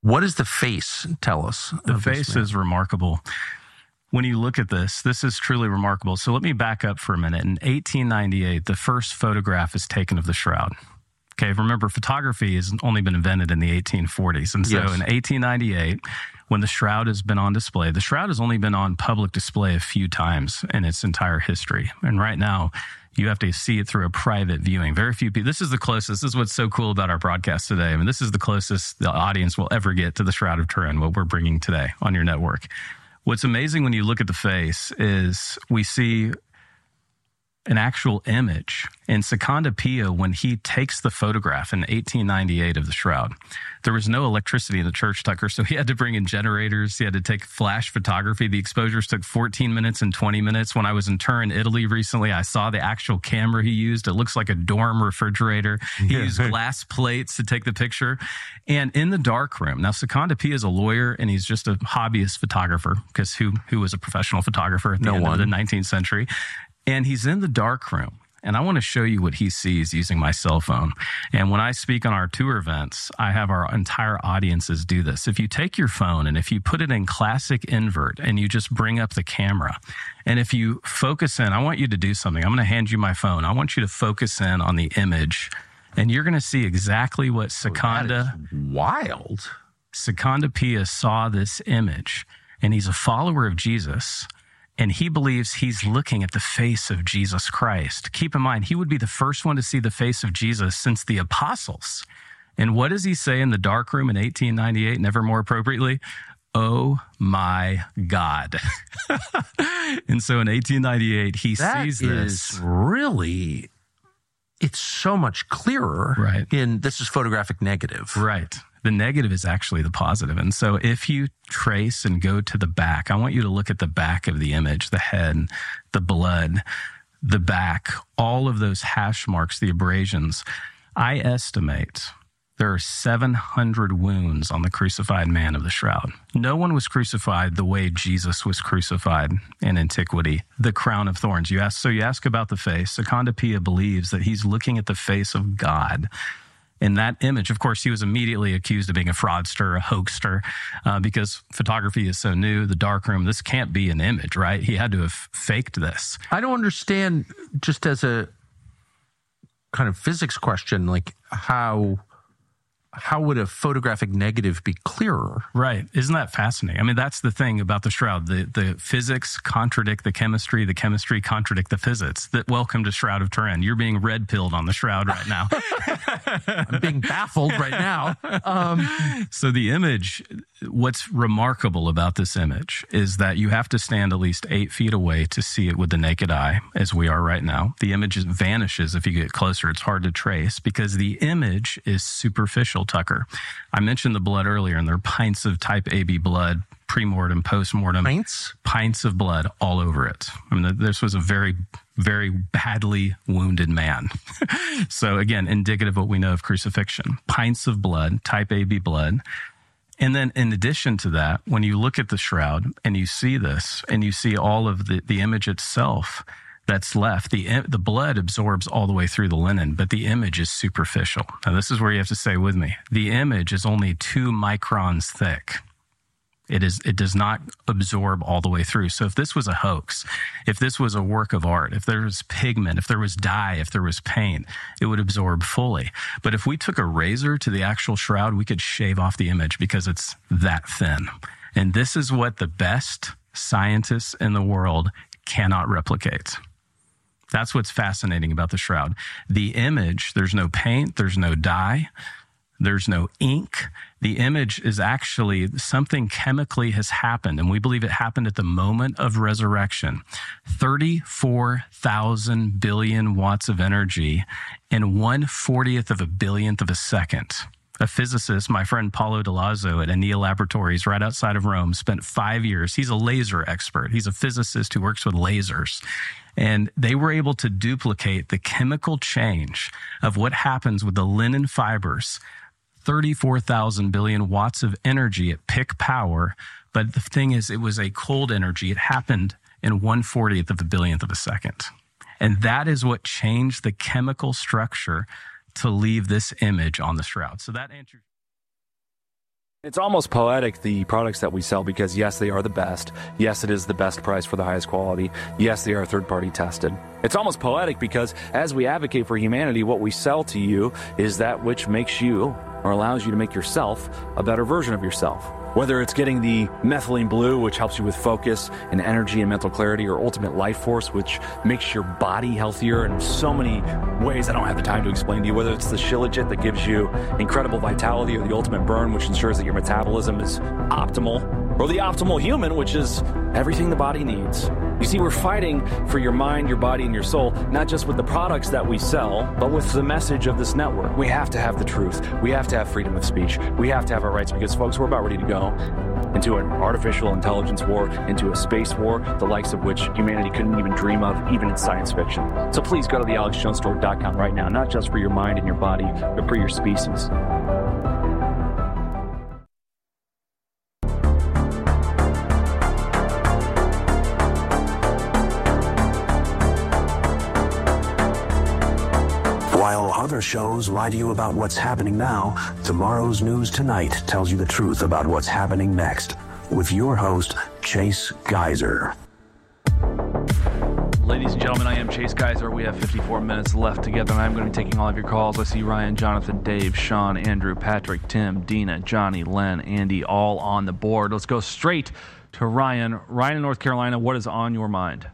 What does the face tell us? The face is remarkable. When you look at this is truly remarkable. So let me back up for a minute. In 1898, the first photograph is taken of the shroud. Okay, remember, photography has only been invented in the 1840s. And so in 1898, when the shroud has been on display, the shroud has only been on public display a few times in its entire history. And right now, you have to see it through a private viewing. Very few people. This is the closest. This is what's so cool about our broadcast today. I mean, this is the closest the audience will ever get to the Shroud of Turin, what we're bringing today on your network. What's amazing when you look at the face is we see an actual image. And Secondo Pio, when he takes the photograph in 1898 of the shroud, there was no electricity in the church, Tucker, so he had to bring in generators. He had to take flash photography. The exposures took 14 minutes and 20 minutes. When I was in Turin, Italy recently, I saw the actual camera he used. It looks like a dorm refrigerator. He used glass plates to take the picture. And in the darkroom, now Secondo Pio is a lawyer and he's just a hobbyist photographer, because who was a professional photographer at the end of the 19th century? And he's in the dark room, and I want to show you what he sees using my cell phone. And when I speak on our tour events, I have our entire audiences do this. If you take your phone and if you put it in classic invert and you just bring up the camera, and if you focus in, I want you to do something. I'm going to hand you my phone. I want you to focus in on the image, and you're going to see exactly what Secondo Pio saw this image, and he's a follower of Jesus. And he believes he's looking at the face of Jesus Christ. Keep in mind, he would be the first one to see the face of Jesus since the apostles. And what does he say in the dark room in 1898, never more appropriately? Oh my God. And so in 1898, he sees this. Really, it's so much clearer. Right. This is photographic negative. Right. The negative is actually the positive. And so if you trace and go to the back, I want you to look at the back of the image, the head, the blood, the back, all of those hash marks, the abrasions. I estimate there are 700 wounds on the crucified man of the shroud. No one was crucified the way Jesus was crucified in antiquity, the crown of thorns. You ask about the face. Secondo Pio believes that he's looking at the face of God. In that image, of course, he was immediately accused of being a fraudster, a hoaxster, because photography is so new, the darkroom, this can't be an image, right? He had to have faked this. I don't understand, just as a kind of physics question, like how would a photographic negative be clearer? Right. Isn't that fascinating? I mean, that's the thing about the shroud. The physics contradict the chemistry contradict the physics. Welcome to Shroud of Turin. You're being red-pilled on the shroud right now. I'm being baffled right now. So the image, what's remarkable about this image is that you have to stand at least 8 feet away to see it with the naked eye, as we are right now. The image vanishes if you get closer. It's hard to trace because the image is superficial, Tucker. I mentioned the blood earlier, and there are pints of type AB blood, pre-mortem, post-mortem. Pints of blood all over it. I mean, this was a very, very badly wounded man. So again, indicative of what we know of crucifixion. Pints of blood, type AB blood. And then in addition to that, when you look at the shroud and you see this, and you see all of the image itself that's left, the blood absorbs all the way through the linen, but the image is superficial. Now, this is where you have to stay with me. The image is only 2 microns thick. It does not absorb all the way through. So if this was a hoax, if this was a work of art, if there was pigment, if there was dye, if there was paint, it would absorb fully. But if we took a razor to the actual shroud, we could shave off the image because it's that thin. And this is what the best scientists in the world cannot replicate. That's what's fascinating about the shroud. The image, there's no paint, there's no dye, there's no ink. The image is actually something chemically has happened, and we believe it happened at the moment of resurrection. 34,000 billion watts of energy in 1/40th of a billionth of a second. A physicist, my friend Paulo Delazzo at ANEA Laboratories right outside of Rome, spent 5 years. He's a laser expert. He's a physicist who works with lasers. And they were able to duplicate the chemical change of what happens with the linen fibers. 34,000 billion watts of energy at peak power. But the thing is, it was a cold energy. It happened in 1/40th of a billionth of a second. And that is what changed the chemical structure to leave this image on the shroud. So that answers. It's almost poetic, the products that we sell, because yes, they are the best. Yes, it is the best price for the highest quality. Yes, they are third-party tested. It's almost poetic because as we advocate for humanity, what we sell to you is that which makes you, or allows you to make yourself, a better version of yourself. Whether it's getting the methylene blue, which helps you with focus and energy and mental clarity, or ultimate life force, which makes your body healthier in so many ways I don't have the time to explain to you. Whether it's the Shilajit that gives you incredible vitality, or the ultimate burn, which ensures that your metabolism is optimal, or the optimal human, which is everything the body needs. You see, we're fighting for your mind, your body, and your soul, not just with the products that we sell, but with the message of this network. We have to have the truth. We have to have freedom of speech. We have to have our rights, because, folks, we're about ready to go into an artificial intelligence war, into a space war, the likes of which humanity couldn't even dream of, even in science fiction. So please go to thealexjonesstore.com right now, not just for your mind and your body, but for your species. While other shows lie to you about what's happening now, Tomorrow's News Tonight tells you the truth about what's happening next. With your host, Chase Geyser. Ladies and gentlemen, I am Chase Geyser. We have 54 minutes left together, and I'm going to be taking all of your calls. I see Ryan, Jonathan, Dave, Sean, Andrew, Patrick, Tim, Dina, Johnny, Len, Andy, all on the board. Let's go straight to Ryan. Ryan in North Carolina, what is on your mind?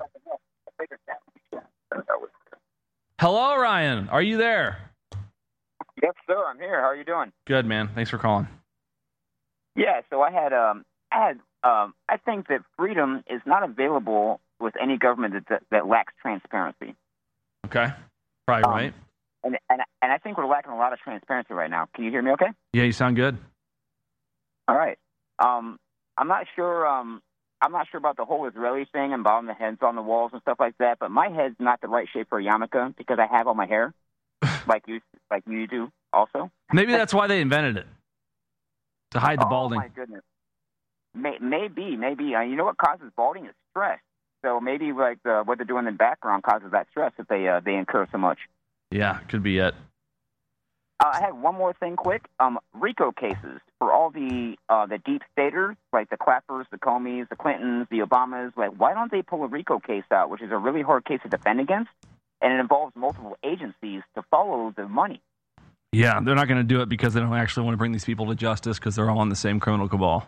Hello, Ryan. Are you there? Yes, sir. I'm here. How are you doing? Good, man. Thanks for calling. Yeah. So I think that freedom is not available with any government that lacks transparency. Okay. Probably right. And I think we're lacking a lot of transparency right now. Can you hear me? Okay. Yeah, you sound good. All right. I'm not sure. I'm not sure about the whole Israeli thing and about the heads on the walls and stuff like that, but my head's not the right shape for a yarmulke because I have all my hair, like you do also. Maybe that's why they invented it, to hide the balding. Oh, my goodness. Maybe. You know what causes balding is stress. So maybe what they're doing in the background causes that stress if they incur so much. Yeah, could be it. I had one more thing quick. RICO cases for all the deep staters, like the Clappers, the Comeys, the Clintons, the Obamas. Like, why don't they pull a RICO case out, which is a really hard case to defend against, and it involves multiple agencies to follow the money? Yeah, they're not going to do it because they don't actually want to bring these people to justice because they're all on the same criminal cabal.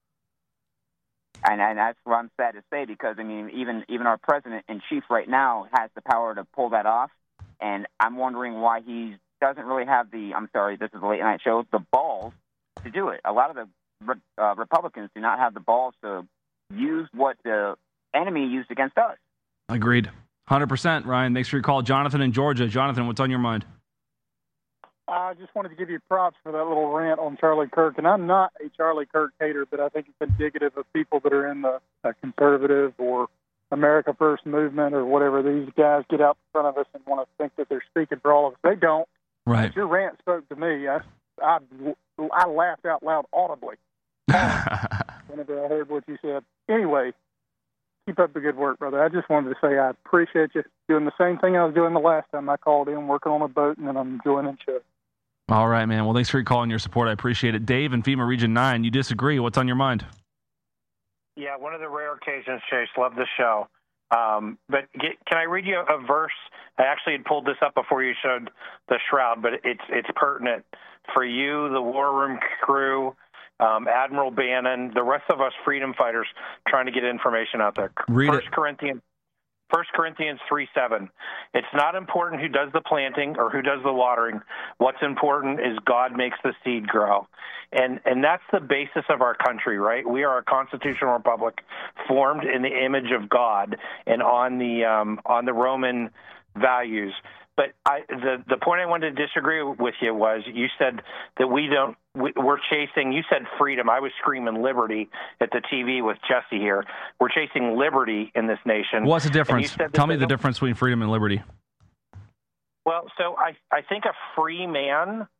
And that's what I'm sad to say, because, I mean, even our president-in-chief right now has the power to pull that off, and I'm wondering why he doesn't really have this is a late-night show, the balls to do it. A lot of the Republicans do not have the balls to use what the enemy used against us. Agreed. 100%, Ryan. Thanks for your call. Jonathan in Georgia. Jonathan, what's on your mind? I just wanted to give you props for that little rant on Charlie Kirk. And I'm not a Charlie Kirk hater, but I think it's indicative of people that are in the conservative or America First movement or whatever. These guys get out in front of us and want to think that they're speaking for all of us. They don't. Right. Your rant spoke to me. I laughed out loud audibly whenever I heard what you said. Anyway, keep up the good work, brother. I just wanted to say I appreciate you doing the same thing I was doing the last time I called in, working on a boat, and then I'm enjoying the show. All right, man. Well, thanks for your call and your support. I appreciate it. Dave in FEMA Region 9, you disagree. What's on your mind? Yeah, one of the rare occasions, Chase. Love the show. But can I read you a verse? I actually had pulled this up before you showed the shroud, but it's pertinent for you, the War Room crew, Admiral Bannon, the rest of us freedom fighters trying to get information out there. Read it. 1 Corinthians 3:7. It's not important who does the planting or who does the watering. What's important is God makes the seed grow. And that's the basis of our country, right? We are a constitutional republic formed in the image of God and on the Roman values. But the point I wanted to disagree with you was you said that we're chasing, you said freedom. I was screaming liberty at the TV with Jesse here. We're chasing liberty in this nation. What's the difference? Tell me the difference between freedom and liberty. Well, so I think a free man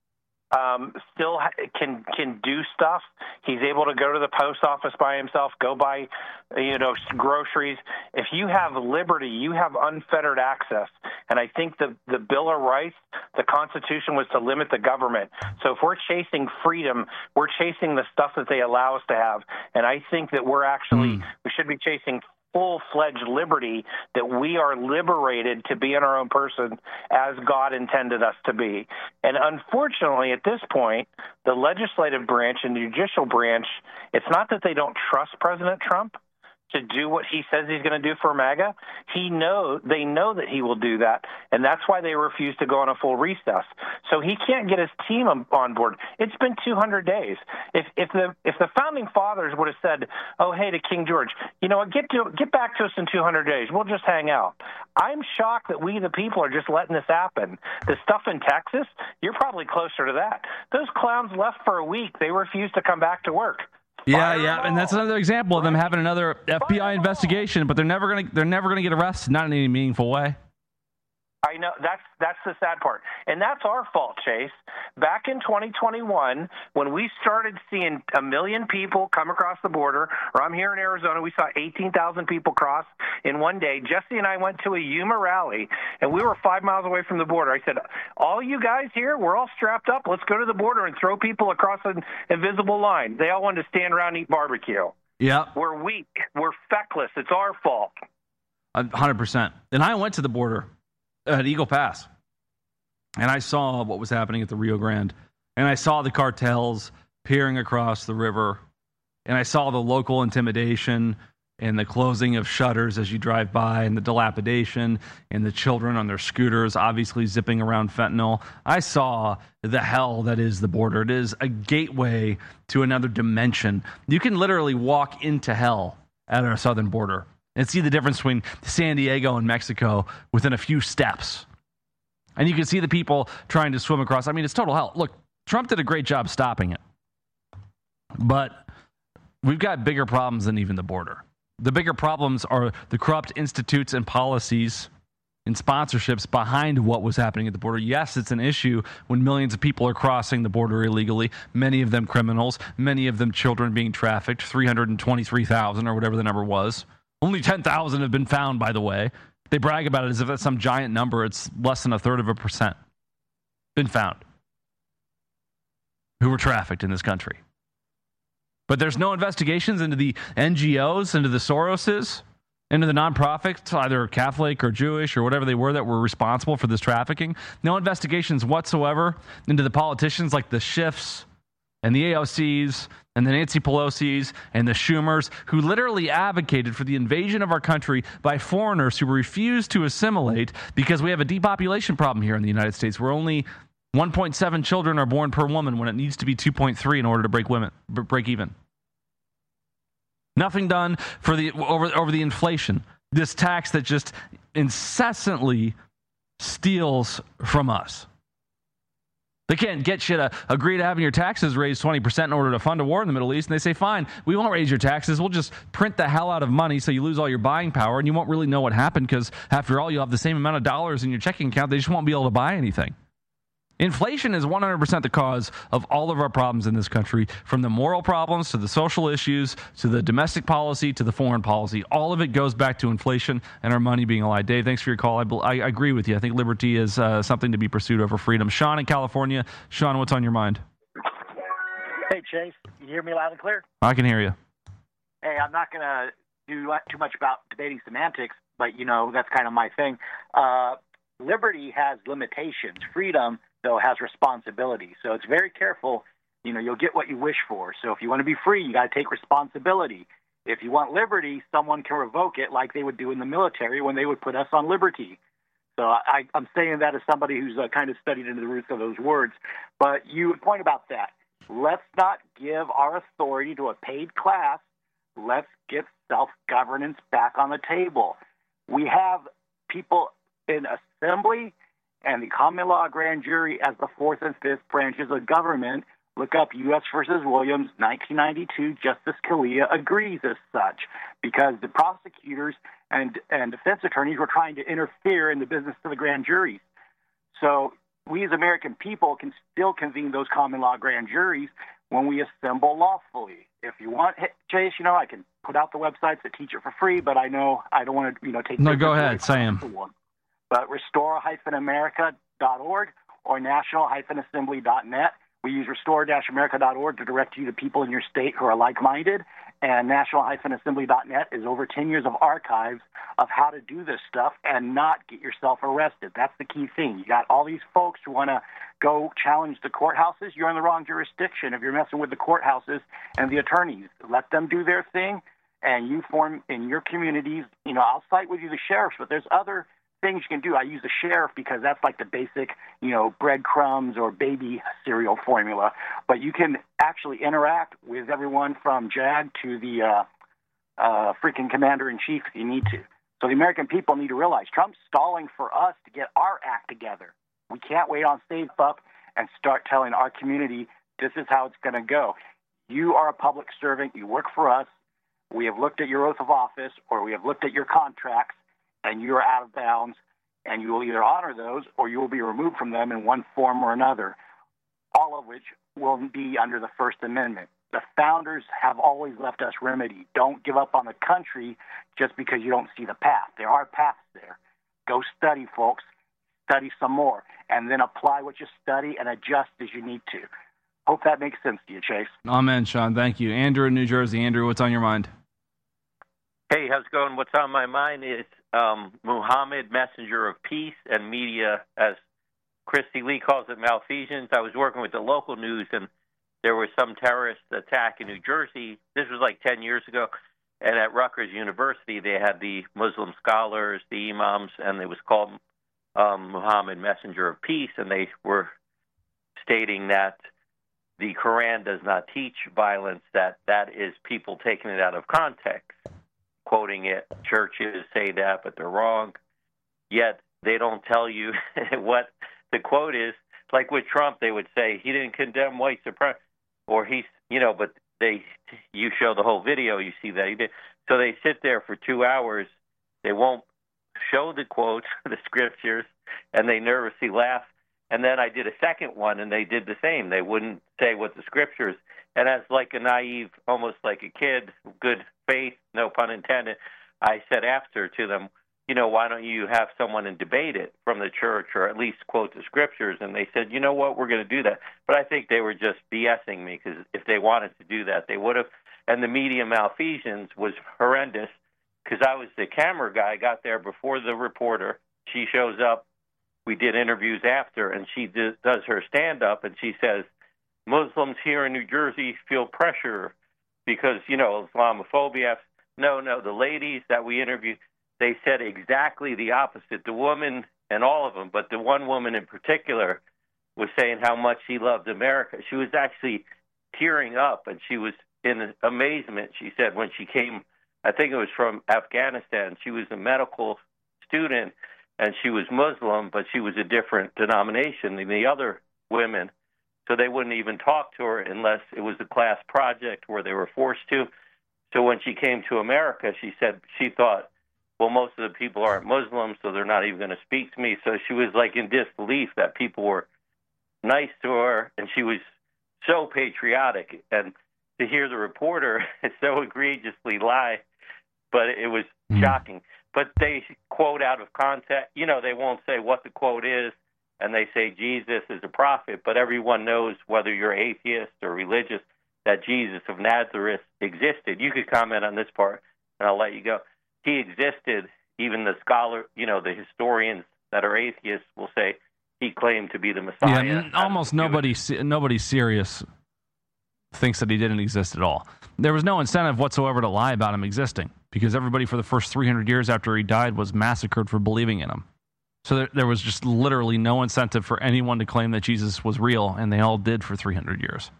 still can do stuff. He's able to go to the post office by himself, go buy, groceries. If you have liberty, you have unfettered access. And I think the Bill of Rights, the Constitution was to limit the government. So if we're chasing freedom, we're chasing the stuff that they allow us to have. And I think that we should be chasing full-fledged liberty, that we are liberated to be in our own person as God intended us to be. And unfortunately, at this point, the legislative branch and the judicial branch, it's not that they don't trust President Trump to do what he says he's going to do for MAGA. They know that he will do that, and that's why they refuse to go on a full recess. So he can't get his team on board. It's been 200 days. If the founding fathers would have said, "Oh, hey," to King George, you know what, get back to us in 200 days. We'll just hang out. I'm shocked that we, the people, are just letting this happen. The stuff in Texas, you're probably closer to that. Those clowns left for a week. They refused to come back to work. Yeah, and that's another example of them having another FBI investigation, but they're never gonna get arrested, not in any meaningful way. I know, that's the sad part. And that's our fault, Chase. Back in 2021, when we started seeing 1 million people come across the border, or I'm here in Arizona, we saw 18,000 people cross in one day. Jesse and I went to a Yuma rally, and we were 5 miles away from the border. I said, all you guys here, we're all strapped up. Let's go to the border and throw people across an invisible line. They all wanted to stand around and eat barbecue. Yeah. We're weak. We're feckless. It's our fault. 100%. And I went to the border at Eagle Pass, and I saw what was happening at the Rio Grande, and I saw the cartels peering across the river, and I saw the local intimidation and the closing of shutters as you drive by, and the dilapidation, and the children on their scooters obviously zipping around fentanyl. I saw the hell that is the border. It is a gateway to another dimension. You can literally walk into hell at our southern border and see the difference between San Diego and Mexico within a few steps. And you can see the people trying to swim across. I mean, it's total hell. Look, Trump did a great job stopping it. But we've got bigger problems than even the border. The bigger problems are the corrupt institutes and policies and sponsorships behind what was happening at the border. Yes, it's an issue when millions of people are crossing the border illegally, many of them criminals, many of them children being trafficked, 323,000 or whatever the number was. Only 10,000 have been found, by the way. They brag about it as if that's some giant number. It's less than 1/3% been found who were trafficked in this country. But there's no investigations into the NGOs, into the Soroses, into the nonprofits, either Catholic or Jewish or whatever they were that were responsible for this trafficking. No investigations whatsoever into the politicians like the Schiffs and the AOCs and the Nancy Pelosi's and the Schumers, who literally advocated for the invasion of our country by foreigners who refused to assimilate because we have a depopulation problem here in the United States, where only 1.7 children are born per woman when it needs to be 2.3 in order to break even. Nothing done for over the inflation. This tax that just incessantly steals from us. They can't get you to agree to having your taxes raised 20% in order to fund a war in the Middle East. And they say, fine, we won't raise your taxes. We'll just print the hell out of money so you lose all your buying power and you won't really know what happened because, after all, you'll have the same amount of dollars in your checking account. They just won't be able to buy anything. Inflation is 100% the cause of all of our problems in this country, from the moral problems to the social issues to the domestic policy to the foreign policy. All of it goes back to inflation and our money being a lie. Dave, thanks for your call. I agree with you. I think liberty is something to be pursued over freedom. Sean in California. Sean, what's on your mind? Hey, Chase. You hear me loud and clear? I can hear you. Hey, I'm not going to do too much about debating semantics, but, that's kind of my thing. Liberty has limitations. Freedom, though, has responsibility. So it's very careful. You'll get what you wish for. So if you want to be free, you got to take responsibility. If you want liberty, someone can revoke it like they would do in the military when they would put us on liberty. So I'm saying that as somebody who's kind of studied into the roots of those words. But you would point about that. Let's not give our authority to a paid class. Let's get self-governance back on the table. We have people in assembly and the common law grand jury as the fourth and fifth branches of government. Look up U.S. versus Williams, 1992. Justice Scalia agrees as such, because the prosecutors and defense attorneys were trying to interfere in the business of the grand juries. So we as American people can still convene those common law grand juries when we assemble lawfully. If you want, Chase, I can put out the websites that teach it for free, but I know I don't want to, take. No, go ahead, Sam. But restore-america.org or national-assembly.net. We use restore-america.org to direct you to people in your state who are like-minded, and national-assembly.net is over 10 years of archives of how to do this stuff and not get yourself arrested. That's the key thing. You got all these folks who want to go challenge the courthouses. You're in the wrong jurisdiction if you're messing with the courthouses and the attorneys. Let them do their thing, and you form in your communities. I'll cite with you the sheriffs, but there's other things you can do. I use the sheriff because that's like the basic, breadcrumbs or baby cereal formula. But you can actually interact with everyone from JAG to the freaking commander-in-chief if you need to. So the American people need to realize Trump's stalling for us to get our act together. We can't wait on Save Up and start telling our community this is how it's going to go. You are a public servant. You work for us. We have looked at your oath of office, or we have looked at your contracts, and you're out of bounds, and you will either honor those or you will be removed from them in one form or another, all of which will be under the First Amendment. The founders have always left us remedy. Don't give up on the country just because you don't see the path. There are paths there. Go study, folks. Study some more, and then apply what you study and adjust as you need to. Hope that makes sense to you, Chase. Amen, Sean. Thank you. Andrew in New Jersey. Andrew, what's on your mind? Hey, how's it going? What's on my mind is Muhammad, messenger of peace, and media, as Christy Lee calls it, malfeasance. I was working with the local news, and there was some terrorist attack in New Jersey. This was like 10 years ago. And at Rutgers University, they had the Muslim scholars, the imams, and it was called Muhammad, messenger of peace, and they were stating that the Quran does not teach violence, that is people taking it out of context, quoting it. Churches say that, but they're wrong. Yet they don't tell you what the quote is. Like with Trump, they would say he didn't condemn white supremacy, or but you show the whole video, you see that he did. So they sit there for 2 hours. They won't show the quotes, the scriptures, and they nervously laugh. And then I did a second one, and they did the same. They wouldn't say what the scriptures. And as like a naive, almost like a kid, good faith, no pun intended, I said after to them, why don't you have someone and debate it from the church, or at least quote the scriptures? And they said, you know what, we're going to do that. But I think they were just BSing me, because if they wanted to do that, they would have. And the media malfeasance was horrendous, because I was the camera guy, got there before the reporter. She shows up. We did interviews after, and she does her stand-up, and she says, Muslims here in New Jersey feel pressure because, Islamophobia. No, the ladies that we interviewed, they said exactly the opposite. The woman, and all of them, but the one woman in particular was saying how much she loved America. She was actually tearing up, and she was in amazement. She said when she came, I think it was from Afghanistan, she was a medical student, and she was Muslim, but she was a different denomination than the other women. So they wouldn't even talk to her unless it was a class project where they were forced to. So when she came to America, she said she thought, well, most of the people aren't Muslims, so they're not even going to speak to me. So she was like in disbelief that people were nice to her, and she was so patriotic. And to hear the reporter so egregiously lie, but it was shocking. But they quote out of context. They won't say what the quote is, and they say Jesus is a prophet, but everyone knows, whether you're atheist or religious, that Jesus of Nazareth existed. You could comment on this part, and I'll let you go. He existed. Even the scholar, the historians that are atheists will say he claimed to be the Messiah. Yeah, almost nobody serious thinks that he didn't exist at all. There was no incentive whatsoever to lie about him existing, because everybody for the first 300 years after he died was massacred for believing in him. So there was just literally no incentive for anyone to claim that Jesus was real, and they all did for 300 years.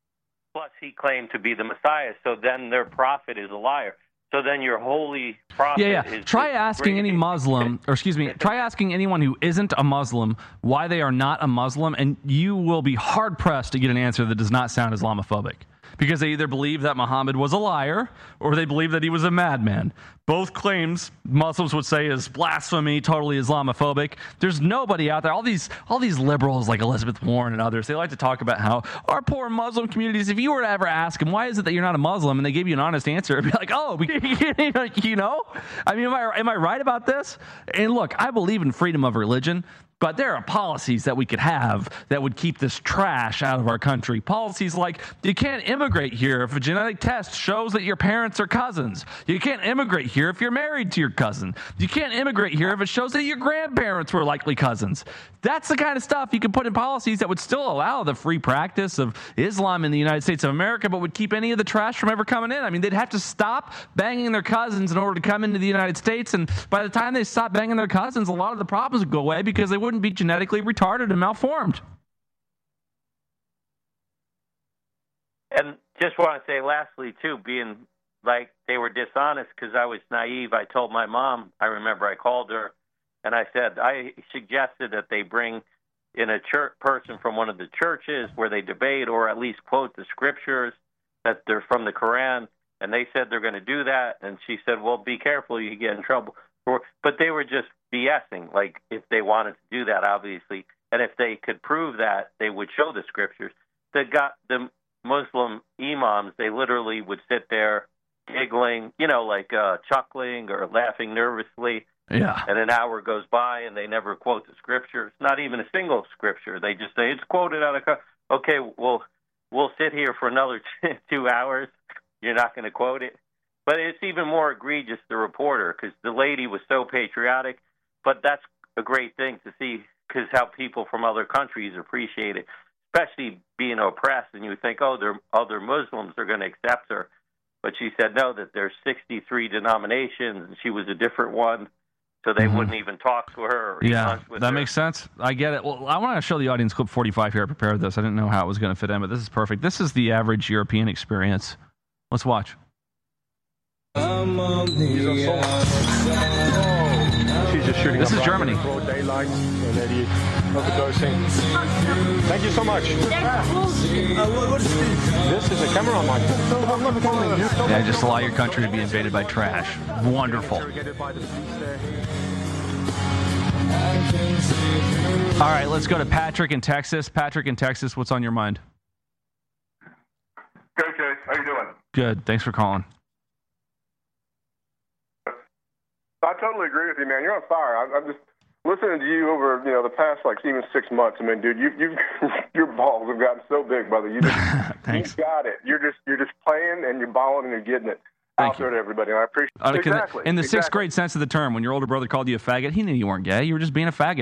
Plus, he claimed to be the Messiah, so then their prophet is a liar. So then your holy prophet is... Try asking any Muslim, try asking anyone who isn't a Muslim why they are not a Muslim, and you will be hard-pressed to get an answer that does not sound Islamophobic. because they either believe that Muhammad was a liar or they believe that he was a madman. Both claims Muslims would say is blasphemy, totally Islamophobic. There's nobody out there. All these liberals like Elizabeth Warren and others, they like to talk about how our poor Muslim communities, if you were to ever ask them, why is it that you're not a Muslim, and they give you an honest answer, it'd be like, oh, you know? I mean, am I right about this? And look, I believe in freedom of religion, but there are policies that we could have that would keep this trash out of our country. Policies like you can't immigrate here if a genetic test shows that your parents are cousins. You can't immigrate here if you're married to your cousin. You can't immigrate here if it shows that your grandparents were likely cousins. That's the kind of stuff you could put in policies that would still allow the free practice of Islam in the United States of America, but would keep any of the trash from ever coming in. I mean, they'd have to stop banging their cousins in order to come into the United States, and by the time they stop banging their cousins, a lot of the problems would go away because they wouldn't be genetically retarded and malformed. And just want to say lastly, too, being like they were dishonest because I was naive. I told my mom, I remember I called her, and I said, I suggested that they bring in a church person from one of the churches where they debate or at least quote the scriptures that they're from the Quran, and they said they're going to do that, and she said, well, be careful, you get in trouble. But they were just BSing, like if they wanted to do that, obviously, and if they could prove that, they would show the scriptures. The Muslim imams, they literally would sit there giggling, like chuckling or laughing nervously. Yeah. And an hour goes by and they never quote the scriptures, not even a single scripture. They just say it's quoted out of. Okay, well, we'll sit here for another 2 hours. You're not going to quote it. But it's even more egregious, the reporter, because the lady was so patriotic. But that's a great thing to see, because how people from other countries appreciate it, especially being oppressed. And you would think, other Muslims are going to accept her. But she said, no, that there's 63 denominations, and she was a different one. So they wouldn't even talk to her. Or with that makes sense. I get it. Well, I want to show the audience clip 45 here. I prepared this. I didn't know how it was going to fit in, but this is perfect. This is the average European experience. Let's watch. She's just shooting. This is Germany. Daylight, overdosing. Thank you so much. This is a camera mic. Yeah, just allow your country to be invaded by trash. Wonderful. All right, let's go to Patrick in Texas. Patrick in Texas, what's on your mind? Good, Chase. How you doing? Good. Thanks for calling. I totally agree with you, man. You're on fire. I'm just listening to you over, the past even 6 months. I mean, dude, you've your balls have gotten so big, brother. You Thanks. You got it. You're just playing and you're balling and you're getting it out there to everybody. And I appreciate it. Exactly. In the sixth grade sense of the term, when your older brother called you a faggot, he knew you weren't gay. You were just being a faggot.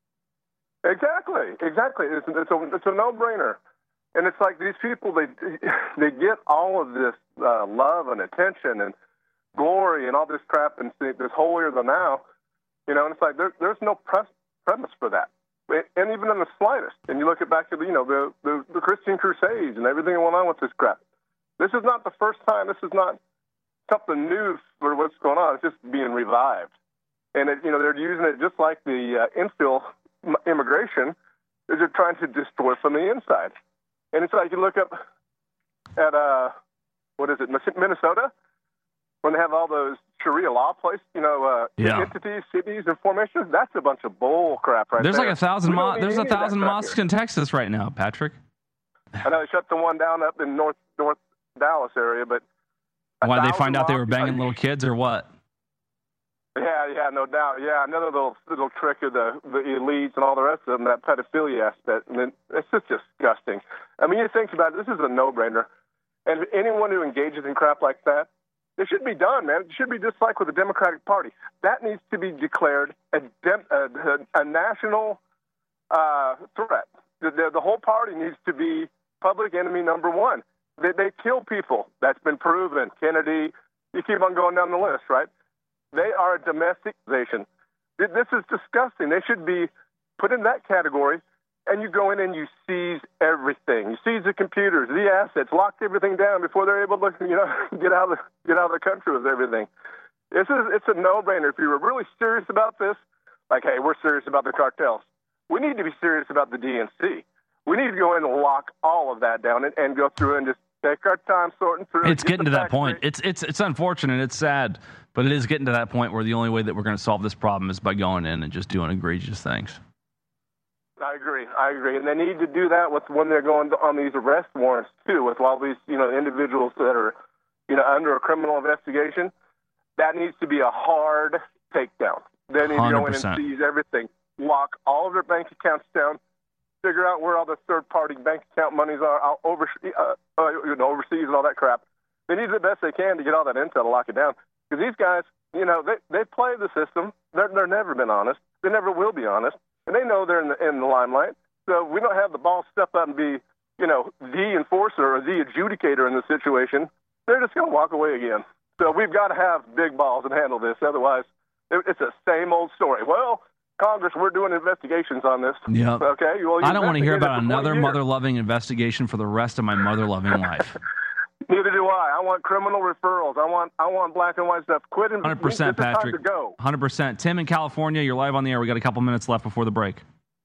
Exactly. It's a no-brainer. And it's like these people, they get all of this love and attention and glory and all this crap and this holier than thou, and it's like there's no premise for that, and even in the slightest. And you look back at the Christian Crusades and everything that went on with this crap. This is not the first time. This is not something new for what's going on. It's just being revived, and they're using it just like the infill immigration. They're trying to destroy from the inside, and it's like you look up at Minnesota. When they have all those Sharia law places, entities, cities, and formations, that's a bunch of bull crap right there. There's 1,000 mosques in Texas right now, Patrick. I know they shut the one down up in North Dallas area, but why they find out they were banging little kids or what? Yeah, no doubt. Yeah, another little trick of the elites and all the rest of them, that pedophilia aspect. I mean, it's just disgusting. I mean, you think about it, this is a no-brainer. And anyone who engages in crap like that, it should be done, man. It should be just like with the Democratic Party. That needs to be declared a national threat. The whole party needs to be public enemy number one. They kill people. That's been proven. Kennedy, you keep on going down the list, right? They are a domestic nation. This is disgusting. They should be put in that category, and you go in and you seize everything. You seize the computers, the assets, lock everything down before they're able to, get out of the country with everything. It's a no-brainer. If you were really serious about this, like, hey, we're serious about the cartels, we need to be serious about the DNC. We need to go in and lock all of that down and go through and just Take our time sorting through. It's getting to that point. It's unfortunate. It's sad, but it is getting to that point where the only way that we're going to solve this problem is by going in and just doing egregious things. I agree. And they need to do that when they're going on these arrest warrants, too, with all these, individuals that are, under a criminal investigation. That needs to be a hard takedown. They need to go in and seize everything, lock all of their bank accounts down, figure out where all the third-party bank account monies are overseas and all that crap. They need to do the best they can to get all that intel to lock it down. Because these guys, they play the system. They're never been honest. They never will be honest. And they know they're in the limelight. So we don't have the balls step up and be, the enforcer or the adjudicator in the situation. They're just going to walk away again. So we've got to have big balls and handle this. Otherwise, it's the same old story. Well, Congress, we're doing investigations on this. Yep. Okay. Well, I don't want to hear about another mother-loving investigation for the rest of my mother-loving life. Neither do I. I want criminal referrals. I want black and white stuff. Quit. 100%, Patrick. 100%. Tim in California, you're live on the air. We got a couple minutes left before the break.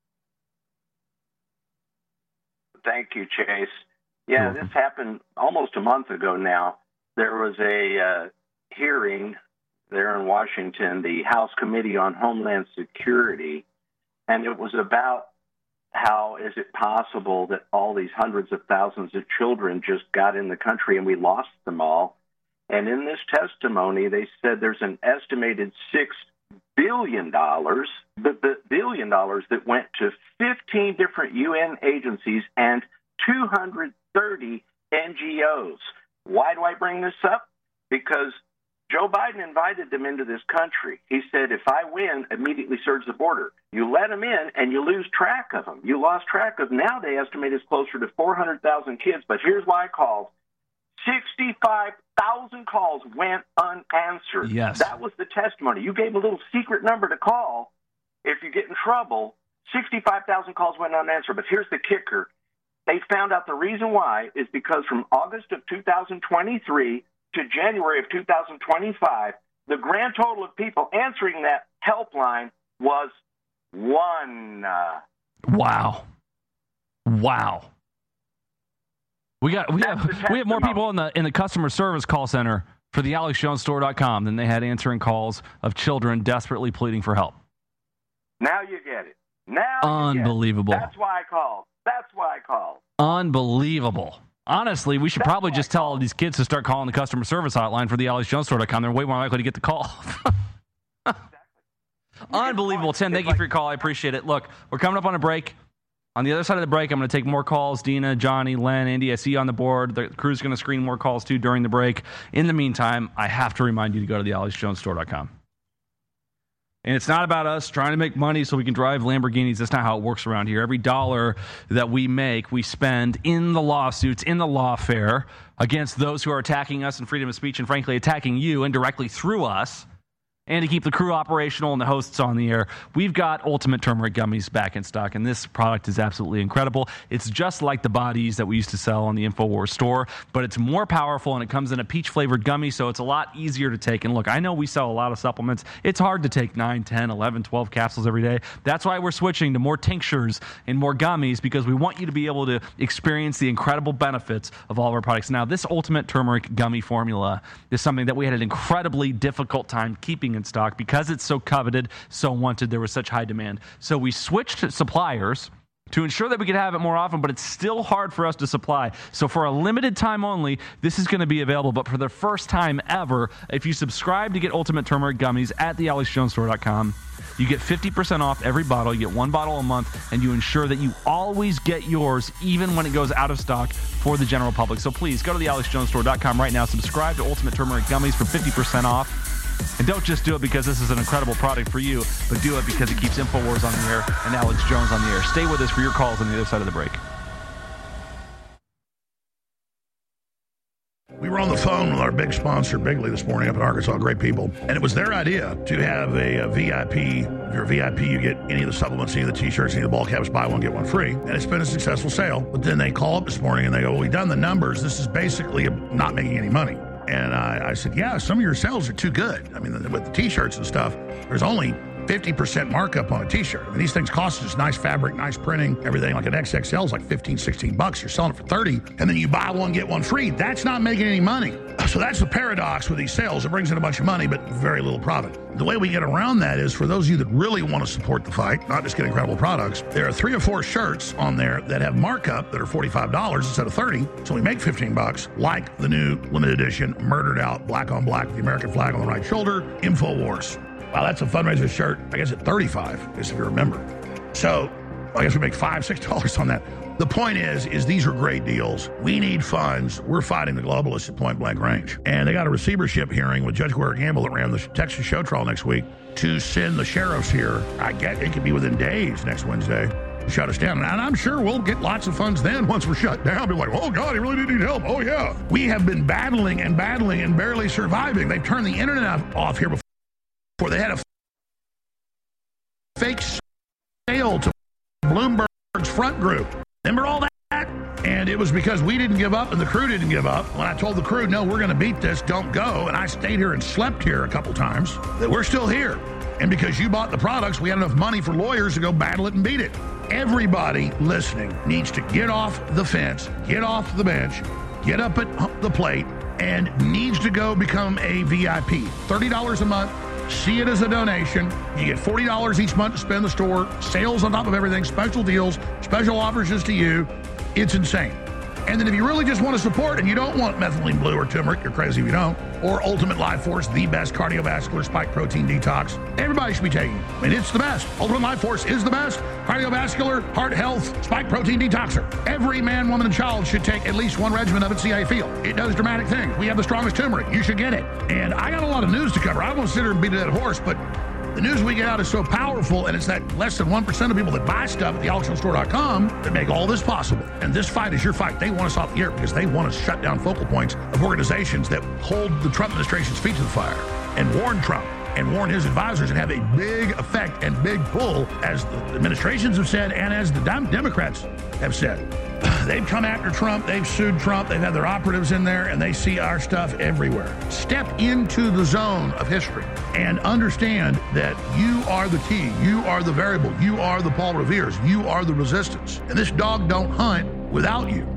Thank you, Chase. Yeah, this happened almost a month ago now. There was a hearing there in Washington, the House Committee on Homeland Security, and it was about how is it possible that all these hundreds of thousands of children just got in the country and we lost them all. And in this testimony, they said there's an estimated $6 billion, the billion dollars that went to 15 different UN agencies and 230 NGOs. Why do I bring this up? Because Joe Biden invited them into this country. He said, if I win, immediately surge the border. You let them in, and you lose track of them. You lost track of them. Now they estimate it's closer to 400,000 kids. But here's why I called. 65,000 calls went unanswered. Yes. That was the testimony. You gave a little secret number to call if you get in trouble. 65,000 calls went unanswered. But here's the kicker. They found out the reason why is because from August of 2023 to January of 2025, the grand total of people answering that helpline was 1. Wow. We have more people in the customer service call center for the AlexJonesStore.com than they had answering calls of children desperately pleading for help. Now you get it. Unbelievable. That's why I called. Unbelievable. Honestly, we should probably just tell all these kids to start calling the customer service hotline for the AlexJonesStore.com. They're way more likely to get the call. Unbelievable. Tim, thank you for your call. I appreciate it. Look, we're coming up on a break. On the other side of the break, I'm going to take more calls. Dina, Johnny, Len, Andy, I see you on the board. The crew's going to screen more calls, too, during the break. In the meantime, I have to remind you to go to the AlexJonesStore.com. And it's not about us trying to make money so we can drive Lamborghinis. That's not how it works around here. Every dollar that we make, we spend in the lawsuits, in the lawfare, against those who are attacking us in freedom of speech and, frankly, attacking you indirectly through us. And to keep the crew operational and the hosts on the air, we've got Ultimate Turmeric Gummies back in stock, and this product is absolutely incredible. It's just like the bodies that we used to sell on the InfoWars store, but it's more powerful, and it comes in a peach-flavored gummy, so it's a lot easier to take. And look, I know we sell a lot of supplements. It's hard to take 9, 10, 11, 12 capsules every day. That's why we're switching to more tinctures and more gummies, because we want you to be able to experience the incredible benefits of all of our products. Now, this Ultimate Turmeric Gummy formula is something that we had an incredibly difficult time keeping in stock because it's so coveted, so wanted. There was such high demand. So we switched suppliers to ensure that we could have it more often, but it's still hard for us to supply. So for a limited time only, this is going to be available. But for the first time ever, if you subscribe to get Ultimate Turmeric Gummies at the AlexJonesStore.com, you get 50% off every bottle. You get 1 bottle a month, and you ensure that you always get yours, even when it goes out of stock for the general public. So please go to the AlexJonesStore.com right now. Subscribe to Ultimate Turmeric Gummies for 50% off. And don't just do it because this is an incredible product for you, but do it because it keeps InfoWars on the air and Alex Jones on the air. Stay with us for your calls on the other side of the break. We were on the phone with our big sponsor, Bigley, this morning up in Arkansas. Great people. And it was their idea to have a VIP. If you're a VIP, you get any of the supplements, any of the T-shirts, any of the ball caps, buy one, get one free. And it's been a successful sale. But then they call up this morning and they go, well, we've done the numbers. This is basically not making any money. And I said, yeah, some of your sales are too good. I mean, with the T-shirts and stuff, there's only 50% markup on a t-shirt. I mean, these things cost us nice fabric, nice printing, everything. Like an XXL is like $15-16. You're selling it for $30, and then you buy one, get one free. That's not making any money. So that's the paradox with these sales. It brings in a bunch of money, but very little profit. The way we get around that is for those of you that really want to support the fight, not just get incredible products, there are 3 or 4 shirts on there that have markup that are $45 instead of $30. So we make $15, like the new limited edition Murdered Out black on black with the American flag on the right shoulder, InfoWars. Wow, that's a fundraiser shirt. I guess at $35, if you remember. So I guess we make $5-6 on that. The point is these are great deals. We need funds. We're fighting the globalists at point blank range. And they got a receivership hearing with Judge Guerrero Gamble that ran the Texas show trial next week to send the sheriffs here. I get it could be within days next Wednesday to shut us down. And I'm sure we'll get lots of funds then once we're shut down. Be like, oh God, he really did need help. Oh yeah. We have been battling and barely surviving. They've turned the internet off here before. They had a fake sale to Bloomberg's front group. Remember all that? And it was because we didn't give up and the crew didn't give up. When I told the crew, no, we're going to beat this, don't go, and I stayed here and slept here a couple times, that we're still here. And because you bought the products, we had enough money for lawyers to go battle it and beat it. Everybody listening needs to get off the fence, get off the bench, get up at the plate, and needs to go become a VIP. $30 a month. See it as a donation. You get $40 each month to spend in the store, sales on top of everything, special deals, special offers just to you. It's insane. And then if you really just want to support and you don't want methylene blue or turmeric, you're crazy if you don't, or Ultimate Life Force, the best cardiovascular spike protein detox, everybody should be taking it. I mean, it's the best. Ultimate Life Force is the best cardiovascular, heart health, spike protein detoxer. Every man, woman, and child should take at least one regimen of it, see how you feel. It does dramatic things. We have the strongest turmeric. You should get it. And I got a lot of news to cover. I won't sit here and beat a dead horse, but the news we get out is so powerful, and it's that less than 1% of people that buy stuff at thealexjonesstore.com that make all this possible. And this fight is your fight. They want us off the air because they want to shut down focal points of organizations that hold the Trump administration's feet to the fire and warn Trump and warn his advisors and have a big effect and big pull, as the administrations have said and as the Democrats have said. They've come after Trump. They've sued Trump. They've had their operatives in there, and they see our stuff everywhere. Step into the zone of history and understand that you are the key. You are the variable. You are the Paul Revere's. You are the resistance. And this dog don't hunt without you.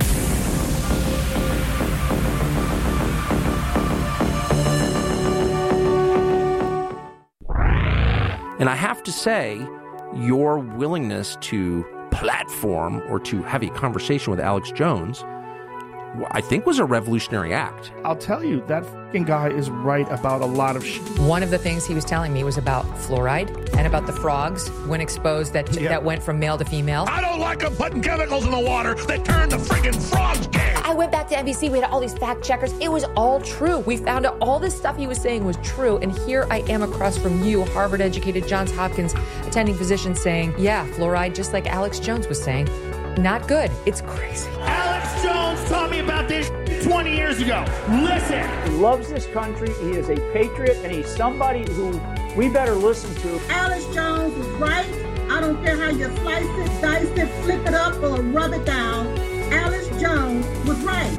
And I have to say, your willingness to platform or to have a conversation with Alex Jones, I think, was a revolutionary act. I'll tell you, that fucking guy is right about a lot of shit. One of the things he was telling me was about fluoride and about the frogs when exposed that went from male to female. I don't like them putting chemicals in the water that turn the friggin' frogs gay. I went back to NBC. We had all these fact checkers. It was all true. We found out all this stuff he was saying was true. And here I am across from you, Harvard-educated, Johns Hopkins attending physician, saying, yeah, fluoride, just like Alex Jones was saying, not good. It's crazy. Alex Jones taught me about this 20 years ago. Listen. He loves this country. He is a patriot, and he's somebody who we better listen to. Alex Jones was right. I don't care how you slice it, dice it, flip it up, or rub it down. Alex Jones was right.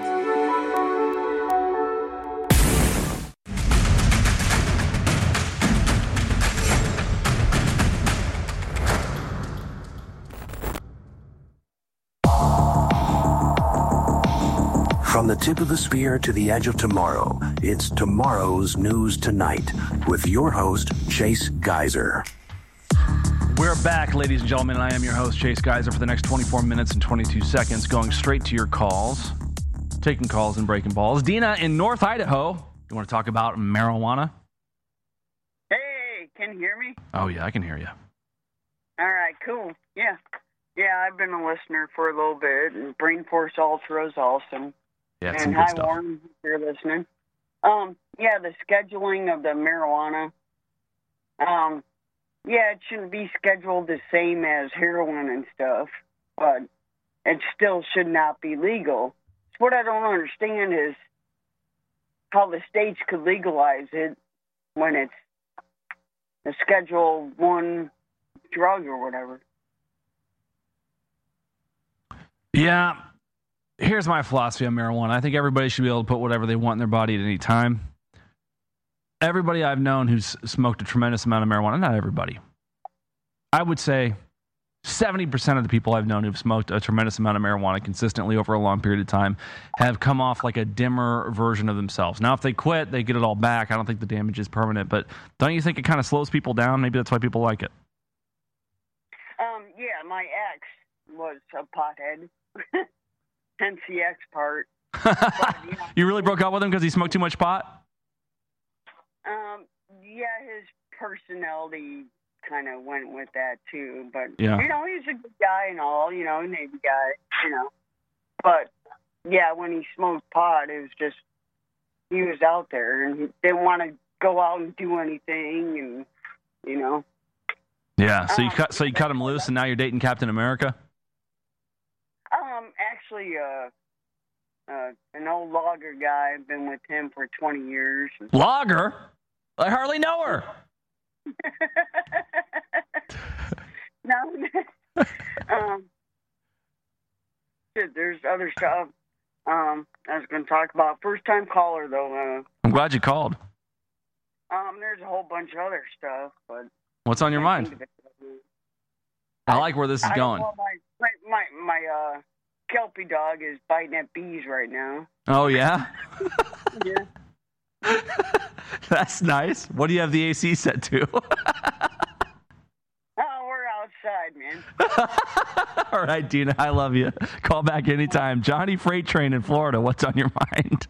From the tip of the spear to the edge of tomorrow, it's Tomorrow's News Tonight with your host, Chase Geyser. We're back, ladies and gentlemen, and I am your host, Chase Geyser, for the next 24 minutes and 22 seconds, going straight to your calls, taking calls and breaking balls. Dina in North Idaho, you want to talk about marijuana? Hey, can you hear me? Oh, yeah, I can hear you. All right, cool. Yeah, I've been a listener for a little bit, and Brain Force Ultra is awesome. Yeah, it's and some good hi, stuff. Warren, if you're listening. The scheduling of the marijuana. It shouldn't be scheduled the same as heroin and stuff, but it still should not be legal. So what I don't understand is how the states could legalize it when it's a Schedule I drug or whatever. Yeah. Here's my philosophy on marijuana. I think everybody should be able to put whatever they want in their body at any time. Everybody I've known who's smoked a tremendous amount of marijuana, not everybody, I would say 70% of the people I've known who've smoked a tremendous amount of marijuana consistently over a long period of time have come off like a dimmer version of themselves. Now, if they quit, they get it all back. I don't think the damage is permanent, but don't you think it kind of slows people down? Maybe that's why people like it. Yeah, my ex was a pothead. Hence the X part. You really broke up with him because he smoked too much pot? Yeah, his personality kind of went with that too. But, yeah. He's a good guy and all, Navy guy, But, yeah, when he smoked pot, it was just, he was out there and he didn't want to go out and do anything and, Yeah, so you cut him loose and now you're dating Captain America? Actually, an old logger guy. I've been with him for 20 years. Logger? I hardly know her. No. There's other stuff I was going to talk about. First time caller, though. I'm glad you called. There's a whole bunch of other stuff, but what's on your mind? I like where this is going. Well, my Kelpie dog is biting at bees right now. Oh, yeah? Yeah. That's nice. What do you have the AC set to? We're outside, man. All right, Dina, I love you. Call back anytime. Johnny Freight Train in Florida, what's on your mind?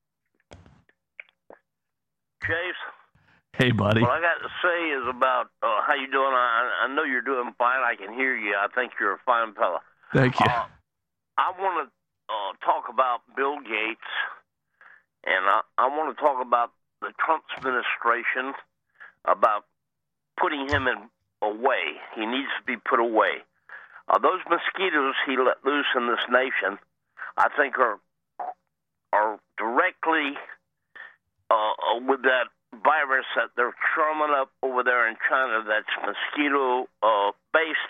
Chase? Hey, buddy. What I got to say is about how you doing. I know you're doing fine. I can hear you. I think you're a fine fella. Thank you. I want to talk about Bill Gates, and I want to talk about the Trump administration, about putting him away. He needs to be put away. Those mosquitoes he let loose in this nation, I think, are directly with that virus that they're chumming up over there in China that's mosquito based.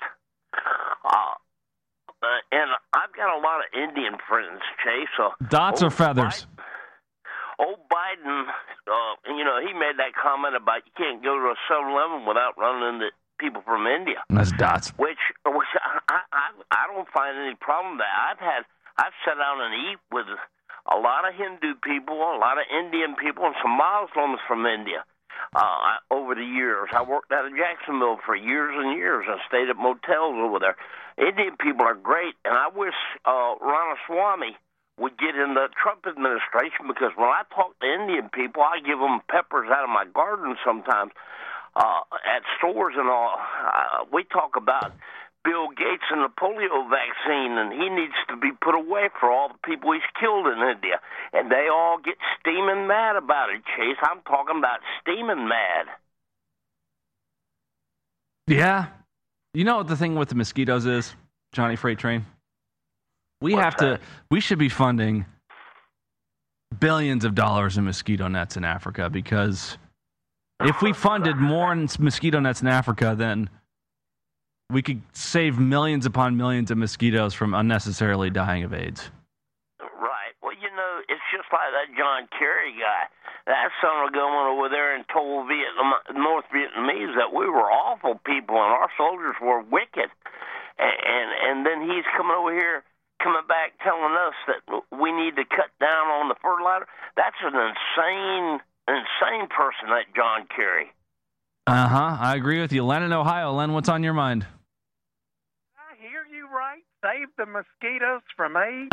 And I've got a lot of Indian friends, Chase. Dots or feathers? Biden, he made that comment about you can't go to a 7-Eleven without running into people from India. That's dots. Which I don't find any problem with that. I've sat down and eat with a lot of Hindu people, a lot of Indian people, and some Muslims from India over the years. I worked out of Jacksonville for years and years. I stayed at motels over there. Indian people are great, and I wish Ramaswamy would get in the Trump administration, because when I talk to Indian people, I give them peppers out of my garden sometimes at stores and all. We talk about Bill Gates and the polio vaccine, and he needs to be put away for all the people he's killed in India. And they all get steaming mad about it, Chase. I'm talking about steaming mad. Yeah. You know what the thing with the mosquitoes is, Johnny Freight Train? We should be funding billions of dollars in mosquito nets in Africa, because if we funded more mosquito nets in Africa, then we could save millions upon millions of mosquitoes from unnecessarily dying of AIDS. Right. Well, it's just like that John Kerry guy. That son of a gun went over there and told North Vietnamese that we were awful people and our soldiers were wicked. And then he's coming back telling us that we need to cut down on the fertilizer. That's an insane person, that John Kerry. Uh-huh. I agree with you. Len in Ohio. Len, what's on your mind? I hear you right. Save the mosquitoes from AIDS.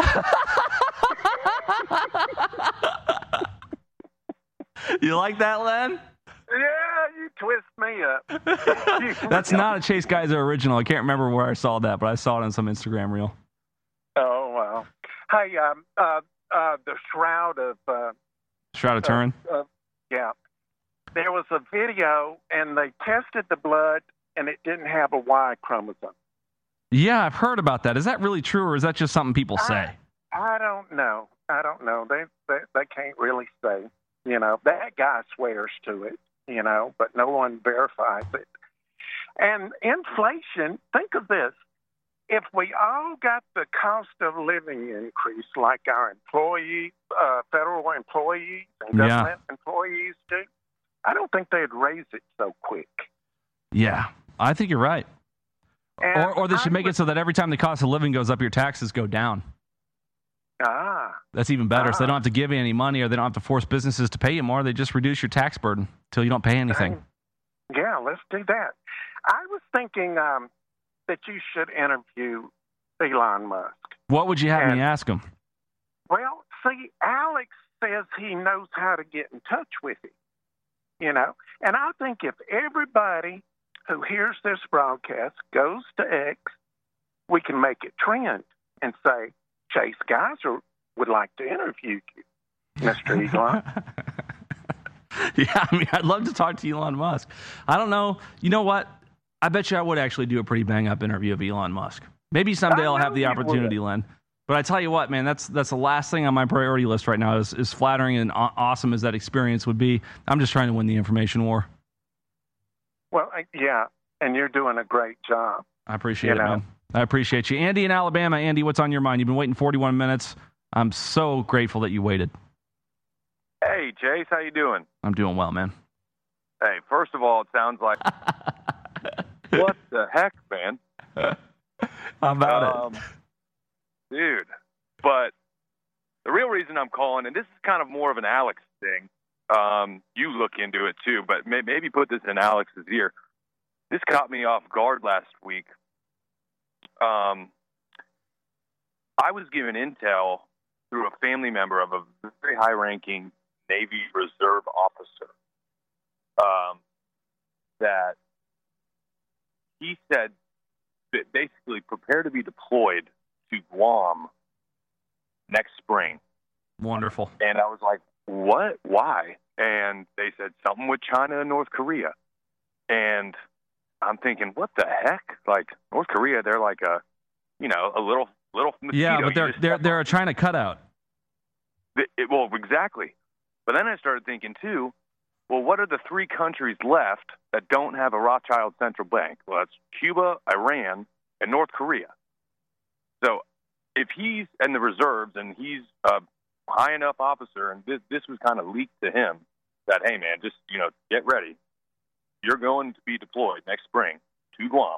You like that, Len? Yeah, you twist me up. That's not a Chase Geyser original. I can't remember where I saw that, but I saw it on some Instagram reel. Oh, wow. Hey, the Shroud of Turin? Yeah. There was a video, and they tested the blood, and it didn't have a Y chromosome. Yeah, I've heard about that. Is that really true, or is that just something people say? I don't know. They can't really say. That guy swears to it, but no one verifies it. And inflation, think of this. If we all got the cost of living increase like our federal employees and government employees do, I don't think they'd raise it so quick. Yeah, I think you're right. Or they should make it so that every time the cost of living goes up, your taxes go down. That's even better. So they don't have to give you any money, or they don't have to force businesses to pay you more. They just reduce your tax burden until you don't pay anything. Yeah, let's do that. I was thinking that you should interview Elon Musk. What would you have me ask him? Well, see, Alex says he knows how to get in touch with him, you know. And I think if everybody who hears this broadcast goes to X, we can make it trend and say, Chase Geiser would like to interview you, Mr. Elon. Yeah, I mean, I'd love to talk to Elon Musk. I don't know. You know what? I bet you I would actually do a pretty bang-up interview of Elon Musk. Maybe someday I'll have the opportunity, Len. But I tell you what, man, that's the last thing on my priority list right now. Is flattering and awesome as that experience would be, I'm just trying to win the information war. Well, yeah, and you're doing a great job. I appreciate it, man. I appreciate you. Andy in Alabama. Andy, what's on your mind? You've been waiting 41 minutes. I'm so grateful that you waited. Hey, Chase, how you doing? I'm doing well, man. Hey, first of all, it sounds like what the heck, man? How about it? Dude, but the real reason I'm calling, and this is kind of more of an Alex thing, you look into it too, but maybe put this in Alex's ear. This caught me off guard last week. I was given intel through a family member of a very high-ranking Navy Reserve officer that he said that basically prepare to be deployed to Guam next spring. Wonderful. And I was like, what? Why? And they said something with China and North Korea. And I'm thinking, what the heck? Like North Korea, they're like a little mosquito. Yeah, but they're a China cutout. Well, exactly. But then I started thinking too, well, what are the three countries left that don't have a Rothschild central bank? Well, that's Cuba, Iran, and North Korea. So if he's in the reserves and he's a high enough officer, and this was kind of leaked to him that, hey, man, just, get ready. You're going to be deployed next spring to Guam.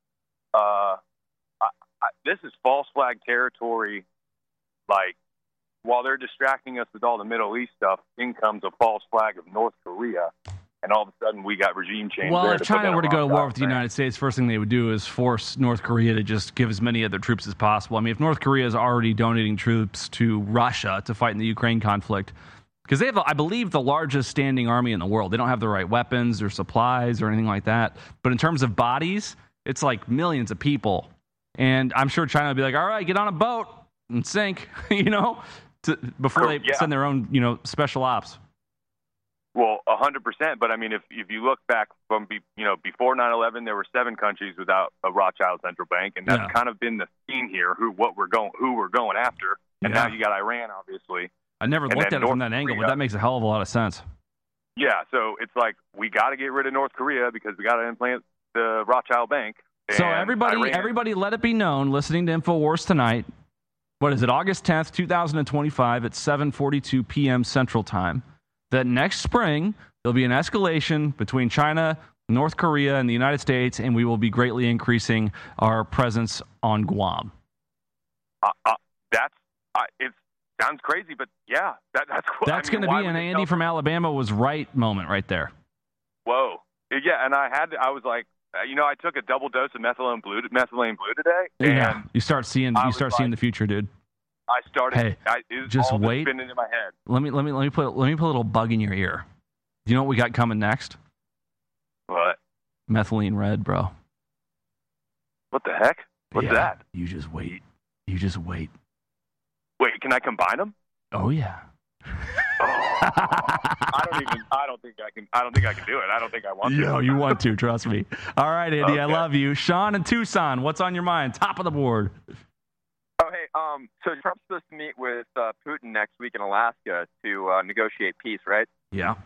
This is false flag territory. Like, while they're distracting us with all the Middle East stuff, in comes a false flag of North Korea, and all of a sudden we got regime change. Well, if China were to go to war with the United States, first thing they would do is force North Korea to just give as many of their troops as possible. I mean, if North Korea is already donating troops to Russia to fight in the Ukraine conflict, because they have, I believe, the largest standing army in the world. They don't have the right weapons or supplies or anything like that. But in terms of bodies, it's like millions of people. And I'm sure China would be like, all right, get on a boat and sink, before they send their own, special ops. Well, 100%. But I mean, if you look back from, before 9/11, there were 7 countries without a Rothschild central bank, and that's kind of been the theme here. Who we're going after, and now you got Iran, obviously. I never looked at it from that angle, but that makes a hell of a lot of sense. Yeah, so it's like we got to get rid of North Korea because we got to implant the Rothschild bank. So everybody, let it be known, listening to InfoWars tonight. What is it, August 10th, 2025 at 7:42 p.m. Central Time, that next spring there'll be an escalation between China, North Korea, and the United States, and we will be greatly increasing our presence on Guam. It sounds crazy, but yeah, that's going to be an Andy from Alabama was right moment right there. Whoa. Yeah, and I was like, I took a double dose of methylene blue today. Yeah, you start seeing the future, dude. I started. Hey, just wait. Spinning in my head. Let me put a little bug in your ear. Do you know what we got coming next? What? Methylene red, bro. What the heck? What's that? You just wait. Wait, can I combine them? Oh yeah. I don't think I can do it. I don't think I want to. No, you want to, trust me. All right, Andy, okay. I love you. Sean in Tucson, what's on your mind? Top of the board. Oh, hey, so Trump's supposed to meet with Putin next week in Alaska to negotiate peace, right? Yeah.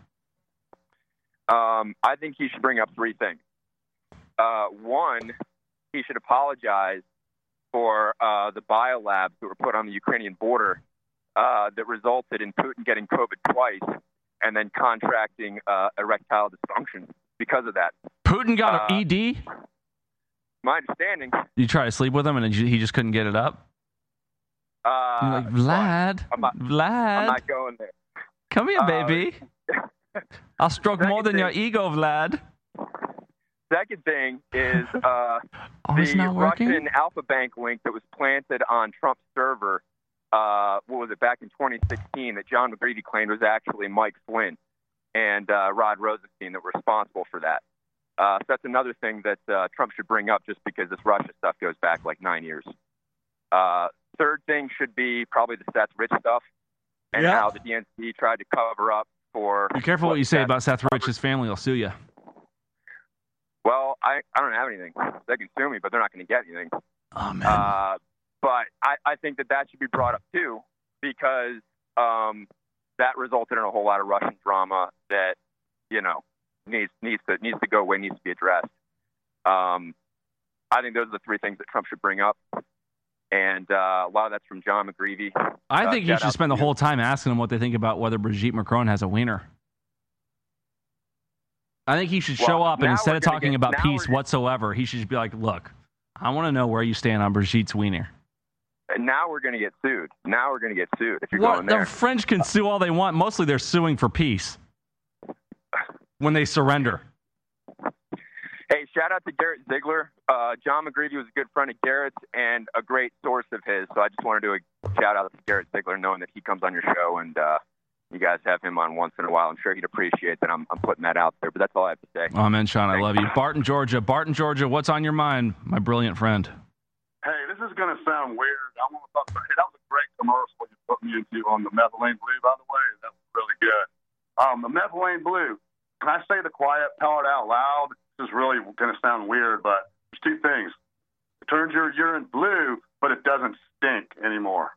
I think he should bring up 3 things. One, he should apologize for the biolabs that were put on the Ukrainian border that resulted in Putin getting COVID twice and then contracting erectile dysfunction because of that. Putin got an ED? my understanding. You try to sleep with him, and he just couldn't get it up? You're like, Vlad, I'm not going there. Come here, baby. I'll stroke more than your ego, Vlad. Second thing is it's not working? Russian Alpha Bank link that was planted on Trump's server, what was it, back in 2016, that John McGreevy claimed was actually Mike Flynn and Rod Rosenstein that were responsible for that. So that's another thing that Trump should bring up, just because this Russia stuff goes back like 9 years. Third thing should be probably the Seth Rich stuff and how the DNC tried to cover up for... Be careful what you say about Seth Rich's family. I'll sue you. Well, I don't have anything. They can sue me, but they're not going to get anything. Oh, man. But I think that should be brought up, too, because that resulted in a whole lot of Russian drama that, needs to go away, needs to be addressed. I think those are the three things that Trump should bring up. And a lot of that's from John McGreevy. I think you should spend the whole time asking them what they think about whether Brigitte Macron has a wiener. I think he should show up, and instead of talking about peace whatsoever, he should just be like, look, I want to know where you stand on Brigitte's wiener. And now we're going to get sued. If you're going there. The French can sue all they want. Mostly they're suing for peace when they surrender. Hey, shout out to Garrett Ziegler. John McGreevy was a good friend of Garrett's and a great source of his. So I just want to do a shout out to Garrett Ziegler, knowing that he comes on your show and you guys have him on once in a while. I'm sure he'd appreciate that I'm putting that out there. But that's all I have to say. Oh, man, Sean, I love you. Barton, Georgia, what's on your mind, my brilliant friend? Hey, this is going to sound weird. I want to talk about. Hey, that was a great commercial you put me into on the methylene blue, by the way. That was really good. The methylene blue. Can I say the quiet part out loud? This is really going to sound weird, but there's two things. It turns your urine blue, but it doesn't stink anymore.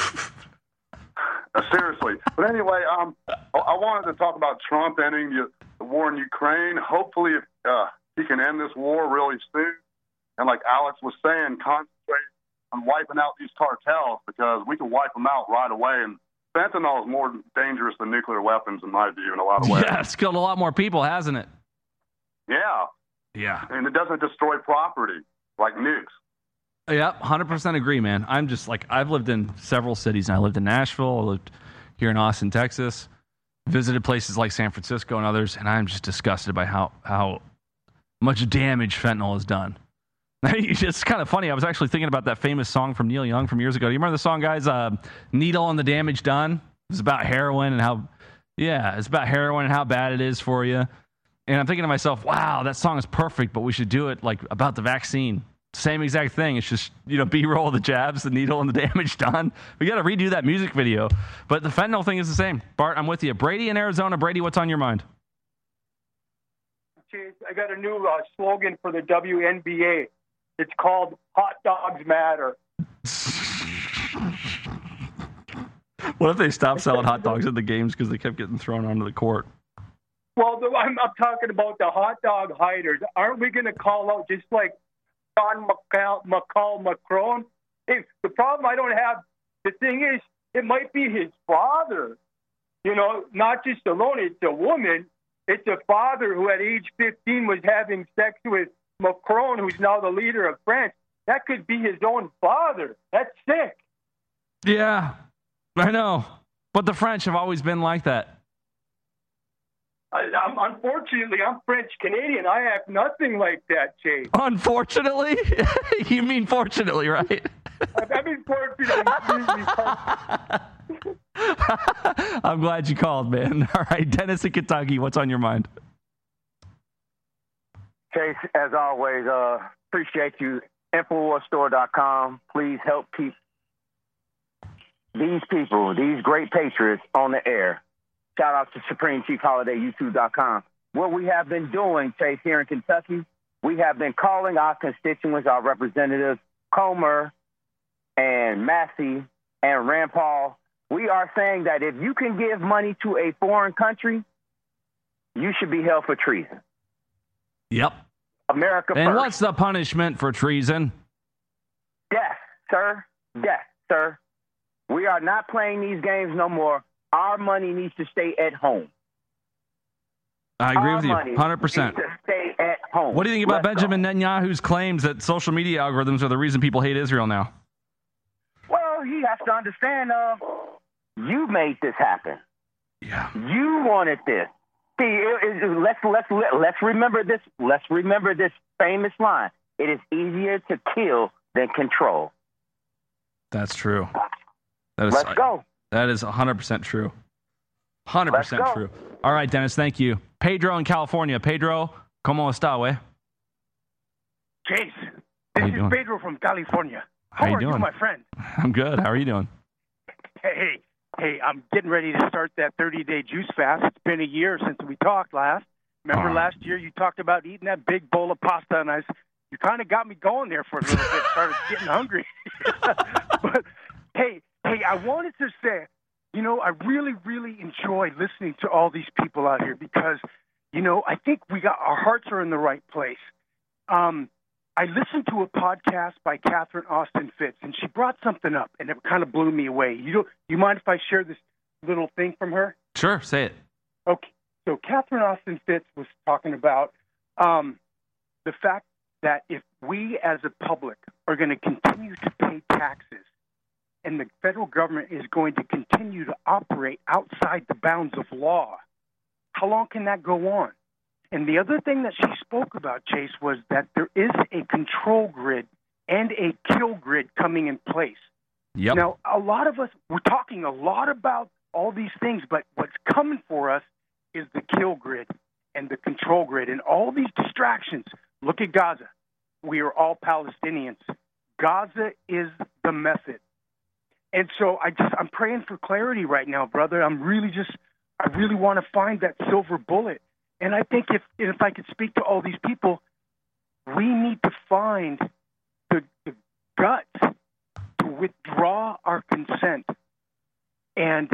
Seriously. But anyway, I wanted to talk about Trump ending the war in Ukraine. Hopefully, he can end this war really soon. And like Alex was saying, concentrate on wiping out these cartels, because we can wipe them out right away. And fentanyl is more dangerous than nuclear weapons, in my view, in a lot of ways. Yeah, it's killed a lot more people, hasn't it? Yeah. Yeah. And it doesn't destroy property like nukes. Yep, 100% agree, man. I'm just like, I've lived in several cities. And I lived in Nashville. I lived here in Austin, Texas. Visited places like San Francisco and others, and I'm just disgusted by how much damage fentanyl has done. It's kind of funny. I was actually thinking about that famous song from Neil Young from years ago. Do you remember the song, guys? Needle on the Damage Done? It was about heroin and how bad it is for you. And I'm thinking to myself, wow, that song is perfect, but we should do it like about the vaccine. Same exact thing. It's just, B-roll, the jabs, the needle, and the damage done. We got to redo that music video. But the fentanyl thing is the same. Bart, I'm with you. Brady in Arizona. Brady, what's on your mind? I got a new slogan for the WNBA. It's called Hot Dogs Matter. What if they stopped selling hot dogs at the games because they kept getting thrown onto the court? Well, I'm talking about the hot dog hiders. Aren't we going to call out just like John McCall Macron? Hey, the problem I don't have, the thing is, it might be his father. Not just alone. It's a woman. It's a father who at age 15 was having sex with Macron, who's now the leader of France. That could be his own father. That's sick. Yeah, I know. But the French have always been like that. Unfortunately, I'm French-Canadian. I act nothing like that, Chase. Unfortunately? You mean fortunately, right? I mean fortunately. I'm glad you called, man. All right, Dennis in Kentucky, what's on your mind? Chase, as always, appreciate you. InfoWarsStore.com. Please help keep these people, these great patriots, on the air. Shout out to Supreme Chief Holiday, YouTube.com. What we have been doing, Chase, here in Kentucky, we have been calling our constituents, our representatives, Comer and Massey and Rand Paul. We are saying that if you can give money to a foreign country, you should be held for treason. Yep. America and first. What's the punishment for treason? Death, sir. Death, sir. We are not playing these games no more. Our money needs to stay at home. I agree with you, 100%. Needs to stay at home. What do you think about Let's Benjamin Netanyahu's claims that social media algorithms are the reason people hate Israel now? Well, he has to understand, you made this happen. Yeah. You wanted this. See, let's remember this. Let's remember this famous line. It is easier to kill than control. That's true. Let's go. That is 100% true. 100% true. All right, Dennis, thank you. Pedro in California. Pedro, ¿cómo está, güey? Chase, this is Pedro from California. How you are doing? you, my friend? I'm good. How are you doing? Hey, I'm getting ready to start that 30-day juice fast. It's been a year since we talked last. Remember last year you talked about eating that big bowl of pasta, and you kind of got me going there for a little bit. Started getting hungry. But hey, I wanted to say, I really, really enjoy listening to all these people out here because, I think our hearts are in the right place. I listened to a podcast by Catherine Austin Fitz, and she brought something up, and it kind of blew me away. You mind if I share this little thing from her? Sure, say it. Okay. So Catherine Austin Fitz was talking about the fact that if we as a public are going to continue to pay taxes and the federal government is going to continue to operate outside the bounds of law, how long can that go on? And the other thing that she spoke about, Chase, was that there is a control grid and a kill grid coming in place. Yep. Now, a lot of us, we're talking a lot about all these things, but what's coming for us is the kill grid and the control grid and all these distractions. Look at Gaza. We are all Palestinians. Gaza is the method. And so I'm praying for clarity right now, brother. I really want to find that silver bullet. And I think if I could speak to all these people, we need to find the guts to withdraw our consent. And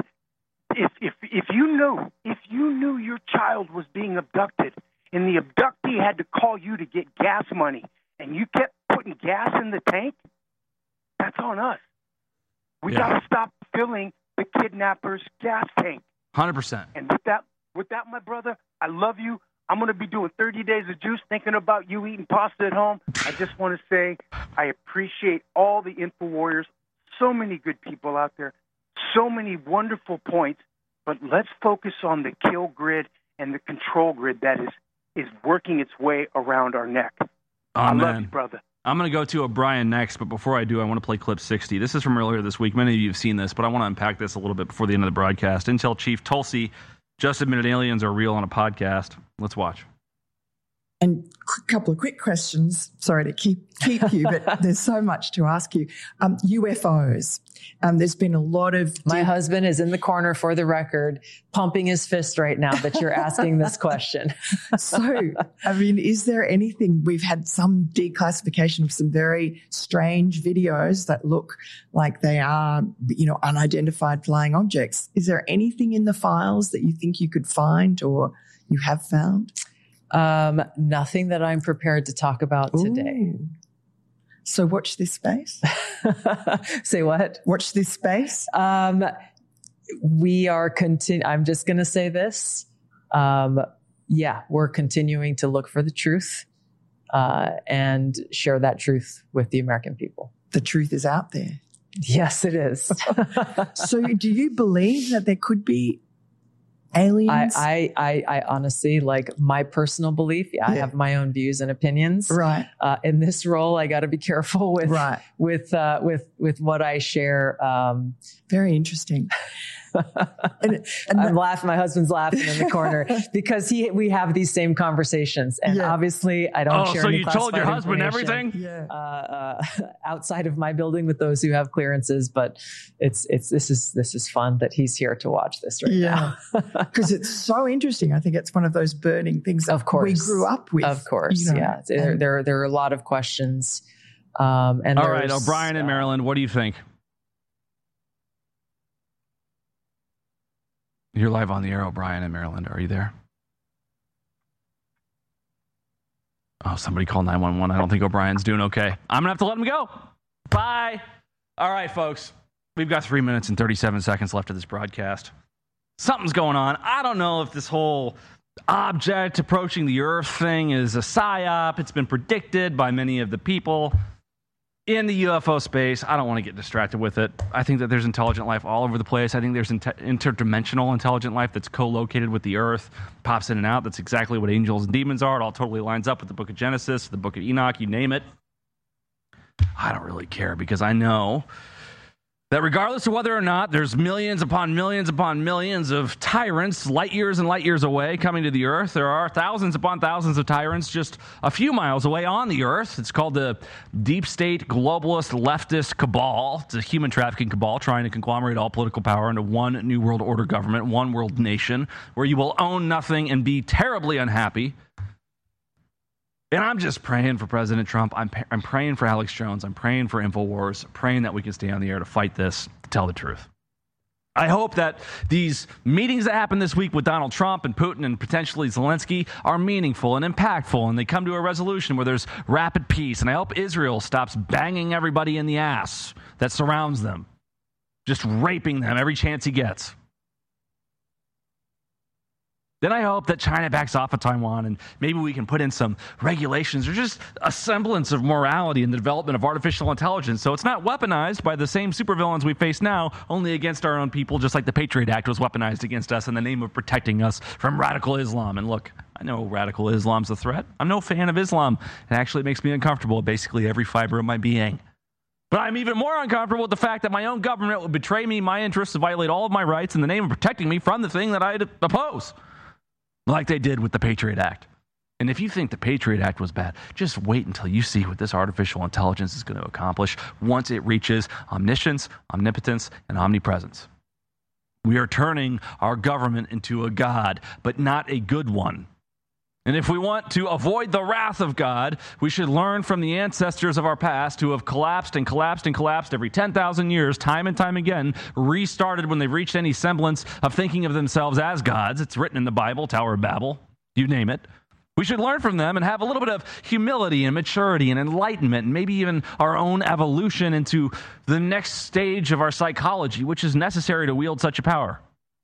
if you knew your child was being abducted and the abductee had to call you to get gas money and you kept putting gas in the tank, that's on us. We got to stop filling the kidnapper's gas tank. 100%. And with that, my brother, I love you. I'm going to be doing 30 days of juice, thinking about you eating pasta at home. I just want to say I appreciate all the Info Warriors. So many good people out there. So many wonderful points. But let's focus on the kill grid and the control grid that is working its way around our neck. I love you, brother. I'm going to go to O'Brien next, but before I do, I want to play clip 60. This is from earlier this week. Many of you have seen this, but I want to unpack this a little bit before the end of the broadcast. Intel Chief Tulsi just admitted aliens are real on a podcast. Let's watch. And a couple of quick questions. Sorry to keep you, but there's so much to ask you. UFOs. There's been a lot of... My husband is in the corner, for the record, pumping his fist right now that you're asking this question. So, is there anything... We've had some declassification of some very strange videos that look like they are, unidentified flying objects. Is there anything in the files that you think you could find or you have found? Nothing that I'm prepared to talk about today. So watch this space. Say what? Watch this space. We are I'm just going to say this. We're continuing to look for the truth and share that truth with the American people. The truth is out there. Yes, it is. So do you believe that there could be aliens? I honestly, like, my personal belief. I have my own views and opinions. Right. In this role, I got to be careful with what I share. Very interesting. and I'm laughing. My husband's laughing in the corner because we have these same conversations, and obviously I don't share. So any you told your husband everything? Yeah. Outside of my building with those who have clearances, but this is fun that he's here to watch this right now. Because it's so interesting. I think it's one of those burning things that we grew up with. Of course, There are a lot of questions. And all right, O'Brien in Maryland, what do you think? You're live on the air, O'Brien in Maryland. Are you there? Oh, somebody call 911. I don't think O'Brien's doing okay. I'm going to have to let him go. Bye. All right, folks. We've got 3 minutes and 37 seconds left of this broadcast. Something's going on. I don't know if this whole object approaching the Earth thing is a psyop. It's been predicted by many of the people in the UFO space. I don't want to get distracted with it. I think that there's intelligent life all over the place. I think there's interdimensional intelligent life that's co-located with the Earth, pops in and out. That's exactly what angels and demons are. It all totally lines up with the Book of Genesis, the Book of Enoch, you name it. I don't really care because I know that regardless of whether or not there's millions upon millions upon millions of tyrants light years and light years away coming to the Earth, there are thousands upon thousands of tyrants just a few miles away on the Earth. It's called the deep state globalist leftist cabal. It's a human trafficking cabal trying to conglomerate all political power into one new world order government, one world nation, where you will own nothing and be terribly unhappy. And I'm just praying for President Trump. I'm praying for Alex Jones. I'm praying for InfoWars, praying that we can stay on the air to fight this, to tell the truth. I hope that these meetings that happen this week with Donald Trump and Putin and potentially Zelensky are meaningful and impactful, and they come to a resolution where there's rapid peace. And I hope Israel stops banging everybody in the ass that surrounds them, just raping them every chance he gets. Then I hope that China backs off of Taiwan and maybe we can put in some regulations or just a semblance of morality in the development of artificial intelligence so it's not weaponized by the same supervillains we face now, only against our own people, just like the Patriot Act was weaponized against us in the name of protecting us from radical Islam. And look, I know radical Islam's a threat. I'm no fan of Islam. It actually makes me uncomfortable, basically every fiber of my being. But I'm even more uncomfortable with the fact that my own government would betray me, my interests, and violate all of my rights in the name of protecting me from the thing that I oppose. Like they did with the Patriot Act. And if you think the Patriot Act was bad, just wait until you see what this artificial intelligence is going to accomplish once it reaches omniscience, omnipotence, and omnipresence. We are turning our government into a god, but not a good one. And if we want to avoid the wrath of God, we should learn from the ancestors of our past who have collapsed and collapsed and collapsed every 10,000 years, time and time again, restarted when they've reached any semblance of thinking of themselves as gods. It's written in the Bible, Tower of Babel, you name it. We should learn from them and have a little bit of humility and maturity and enlightenment and maybe even our own evolution into the next stage of our psychology, which is necessary to wield such a power.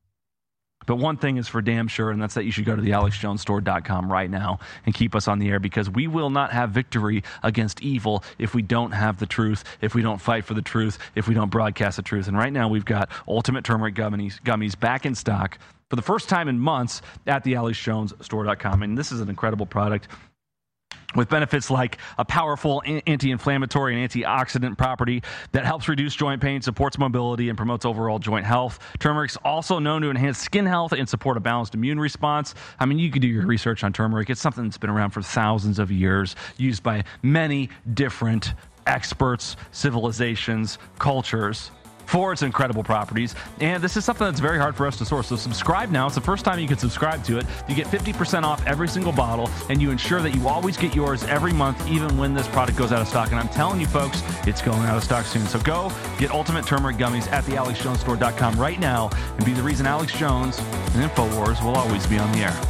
But one thing is for damn sure, and that's that you should go to the AlexJonesStore.com right now and keep us on the air, because we will not have victory against evil if we don't have the truth, if we don't fight for the truth, if we don't broadcast the truth. And right now we've got Ultimate Turmeric Gummies back in stock for the first time in months at the AlexJonesStore.com. And this is an incredible product with benefits like a powerful anti-inflammatory and antioxidant property that helps reduce joint pain, supports mobility, and promotes overall joint health. Turmeric's also known to enhance skin health and support a balanced immune response. I mean, you could do your research on turmeric. It's something that's been around for thousands of years, used by many different experts, civilizations, cultures, for its incredible properties. And this is something that's very hard for us to source. So subscribe now. It's the first time you can subscribe to it. You get 50% off every single bottle, and you ensure that you always get yours every month, even when this product goes out of stock. And I'm telling you, folks, it's going out of stock soon. So go get Ultimate Turmeric Gummies at the AlexJonesStore.com right now and be the reason Alex Jones and InfoWars will always be on the air.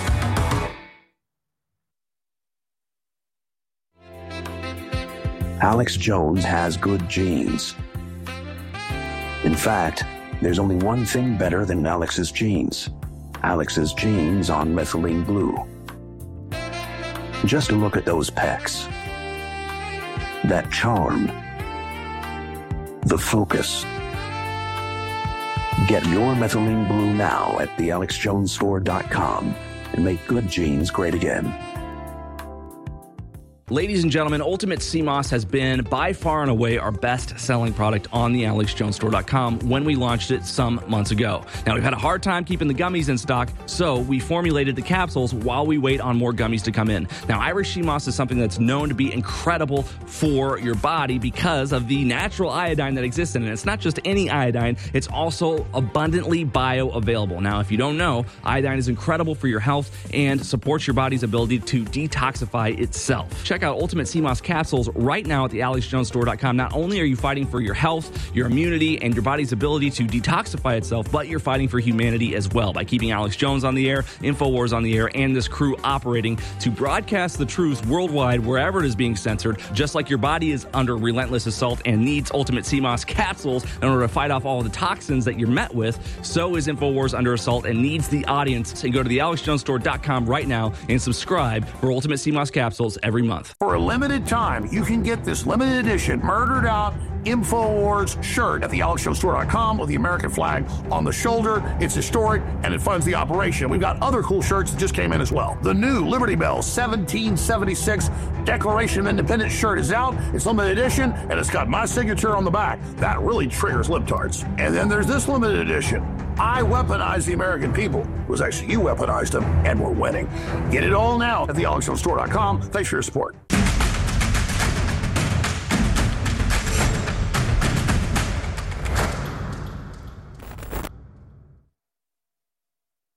Alex Jones has good genes. In fact, there's only one thing better than Alex's genes. Alex's genes on methylene blue. Just look at those pecs. That charm. The focus. Get your methylene blue now at thealexjonesstore.com and make good genes great again. Ladies and gentlemen, Ultimate Sea Moss has been by far and away our best-selling product on the AlexJonesStore.com when we launched it some months ago. Now, we've had a hard time keeping the gummies in stock, so we formulated the capsules while we wait on more gummies to come in. Now, Irish Sea Moss is something that's known to be incredible for your body because of the natural iodine that exists in it. It's not just any iodine, it's also abundantly bioavailable. Now, if you don't know, iodine is incredible for your health and supports your body's ability to detoxify itself. Check check out Ultimate Sea Moss capsules right now at the AlexJonesStore.com. Not only are you fighting for your health, your immunity, and your body's ability to detoxify itself, but you're fighting for humanity as well by keeping Alex Jones on the air, InfoWars on the air, and this crew operating to broadcast the truth worldwide wherever it is being censored. Just like your body is under relentless assault and needs Ultimate Sea Moss capsules in order to fight off all the toxins that you're met with, so is InfoWars under assault and needs the audience. So you go to the AlexJonesStore.com right now and subscribe for Ultimate Sea Moss capsules every month. For a limited time, you can get this limited edition Murdered Out InfoWars shirt at the AlexJonesStore.com with the American flag on the shoulder. It's historic, and it funds the operation. We've got other cool shirts that just came in as well. The new Liberty Bell 1776 Declaration of Independence shirt is out. It's limited edition, and it's got my signature on the back. That really triggers libtards. And then there's this limited edition. I weaponized the American people. It was actually you weaponized them, and we're winning. Get it all now at the AlexJonesStore.com. Thanks for your support.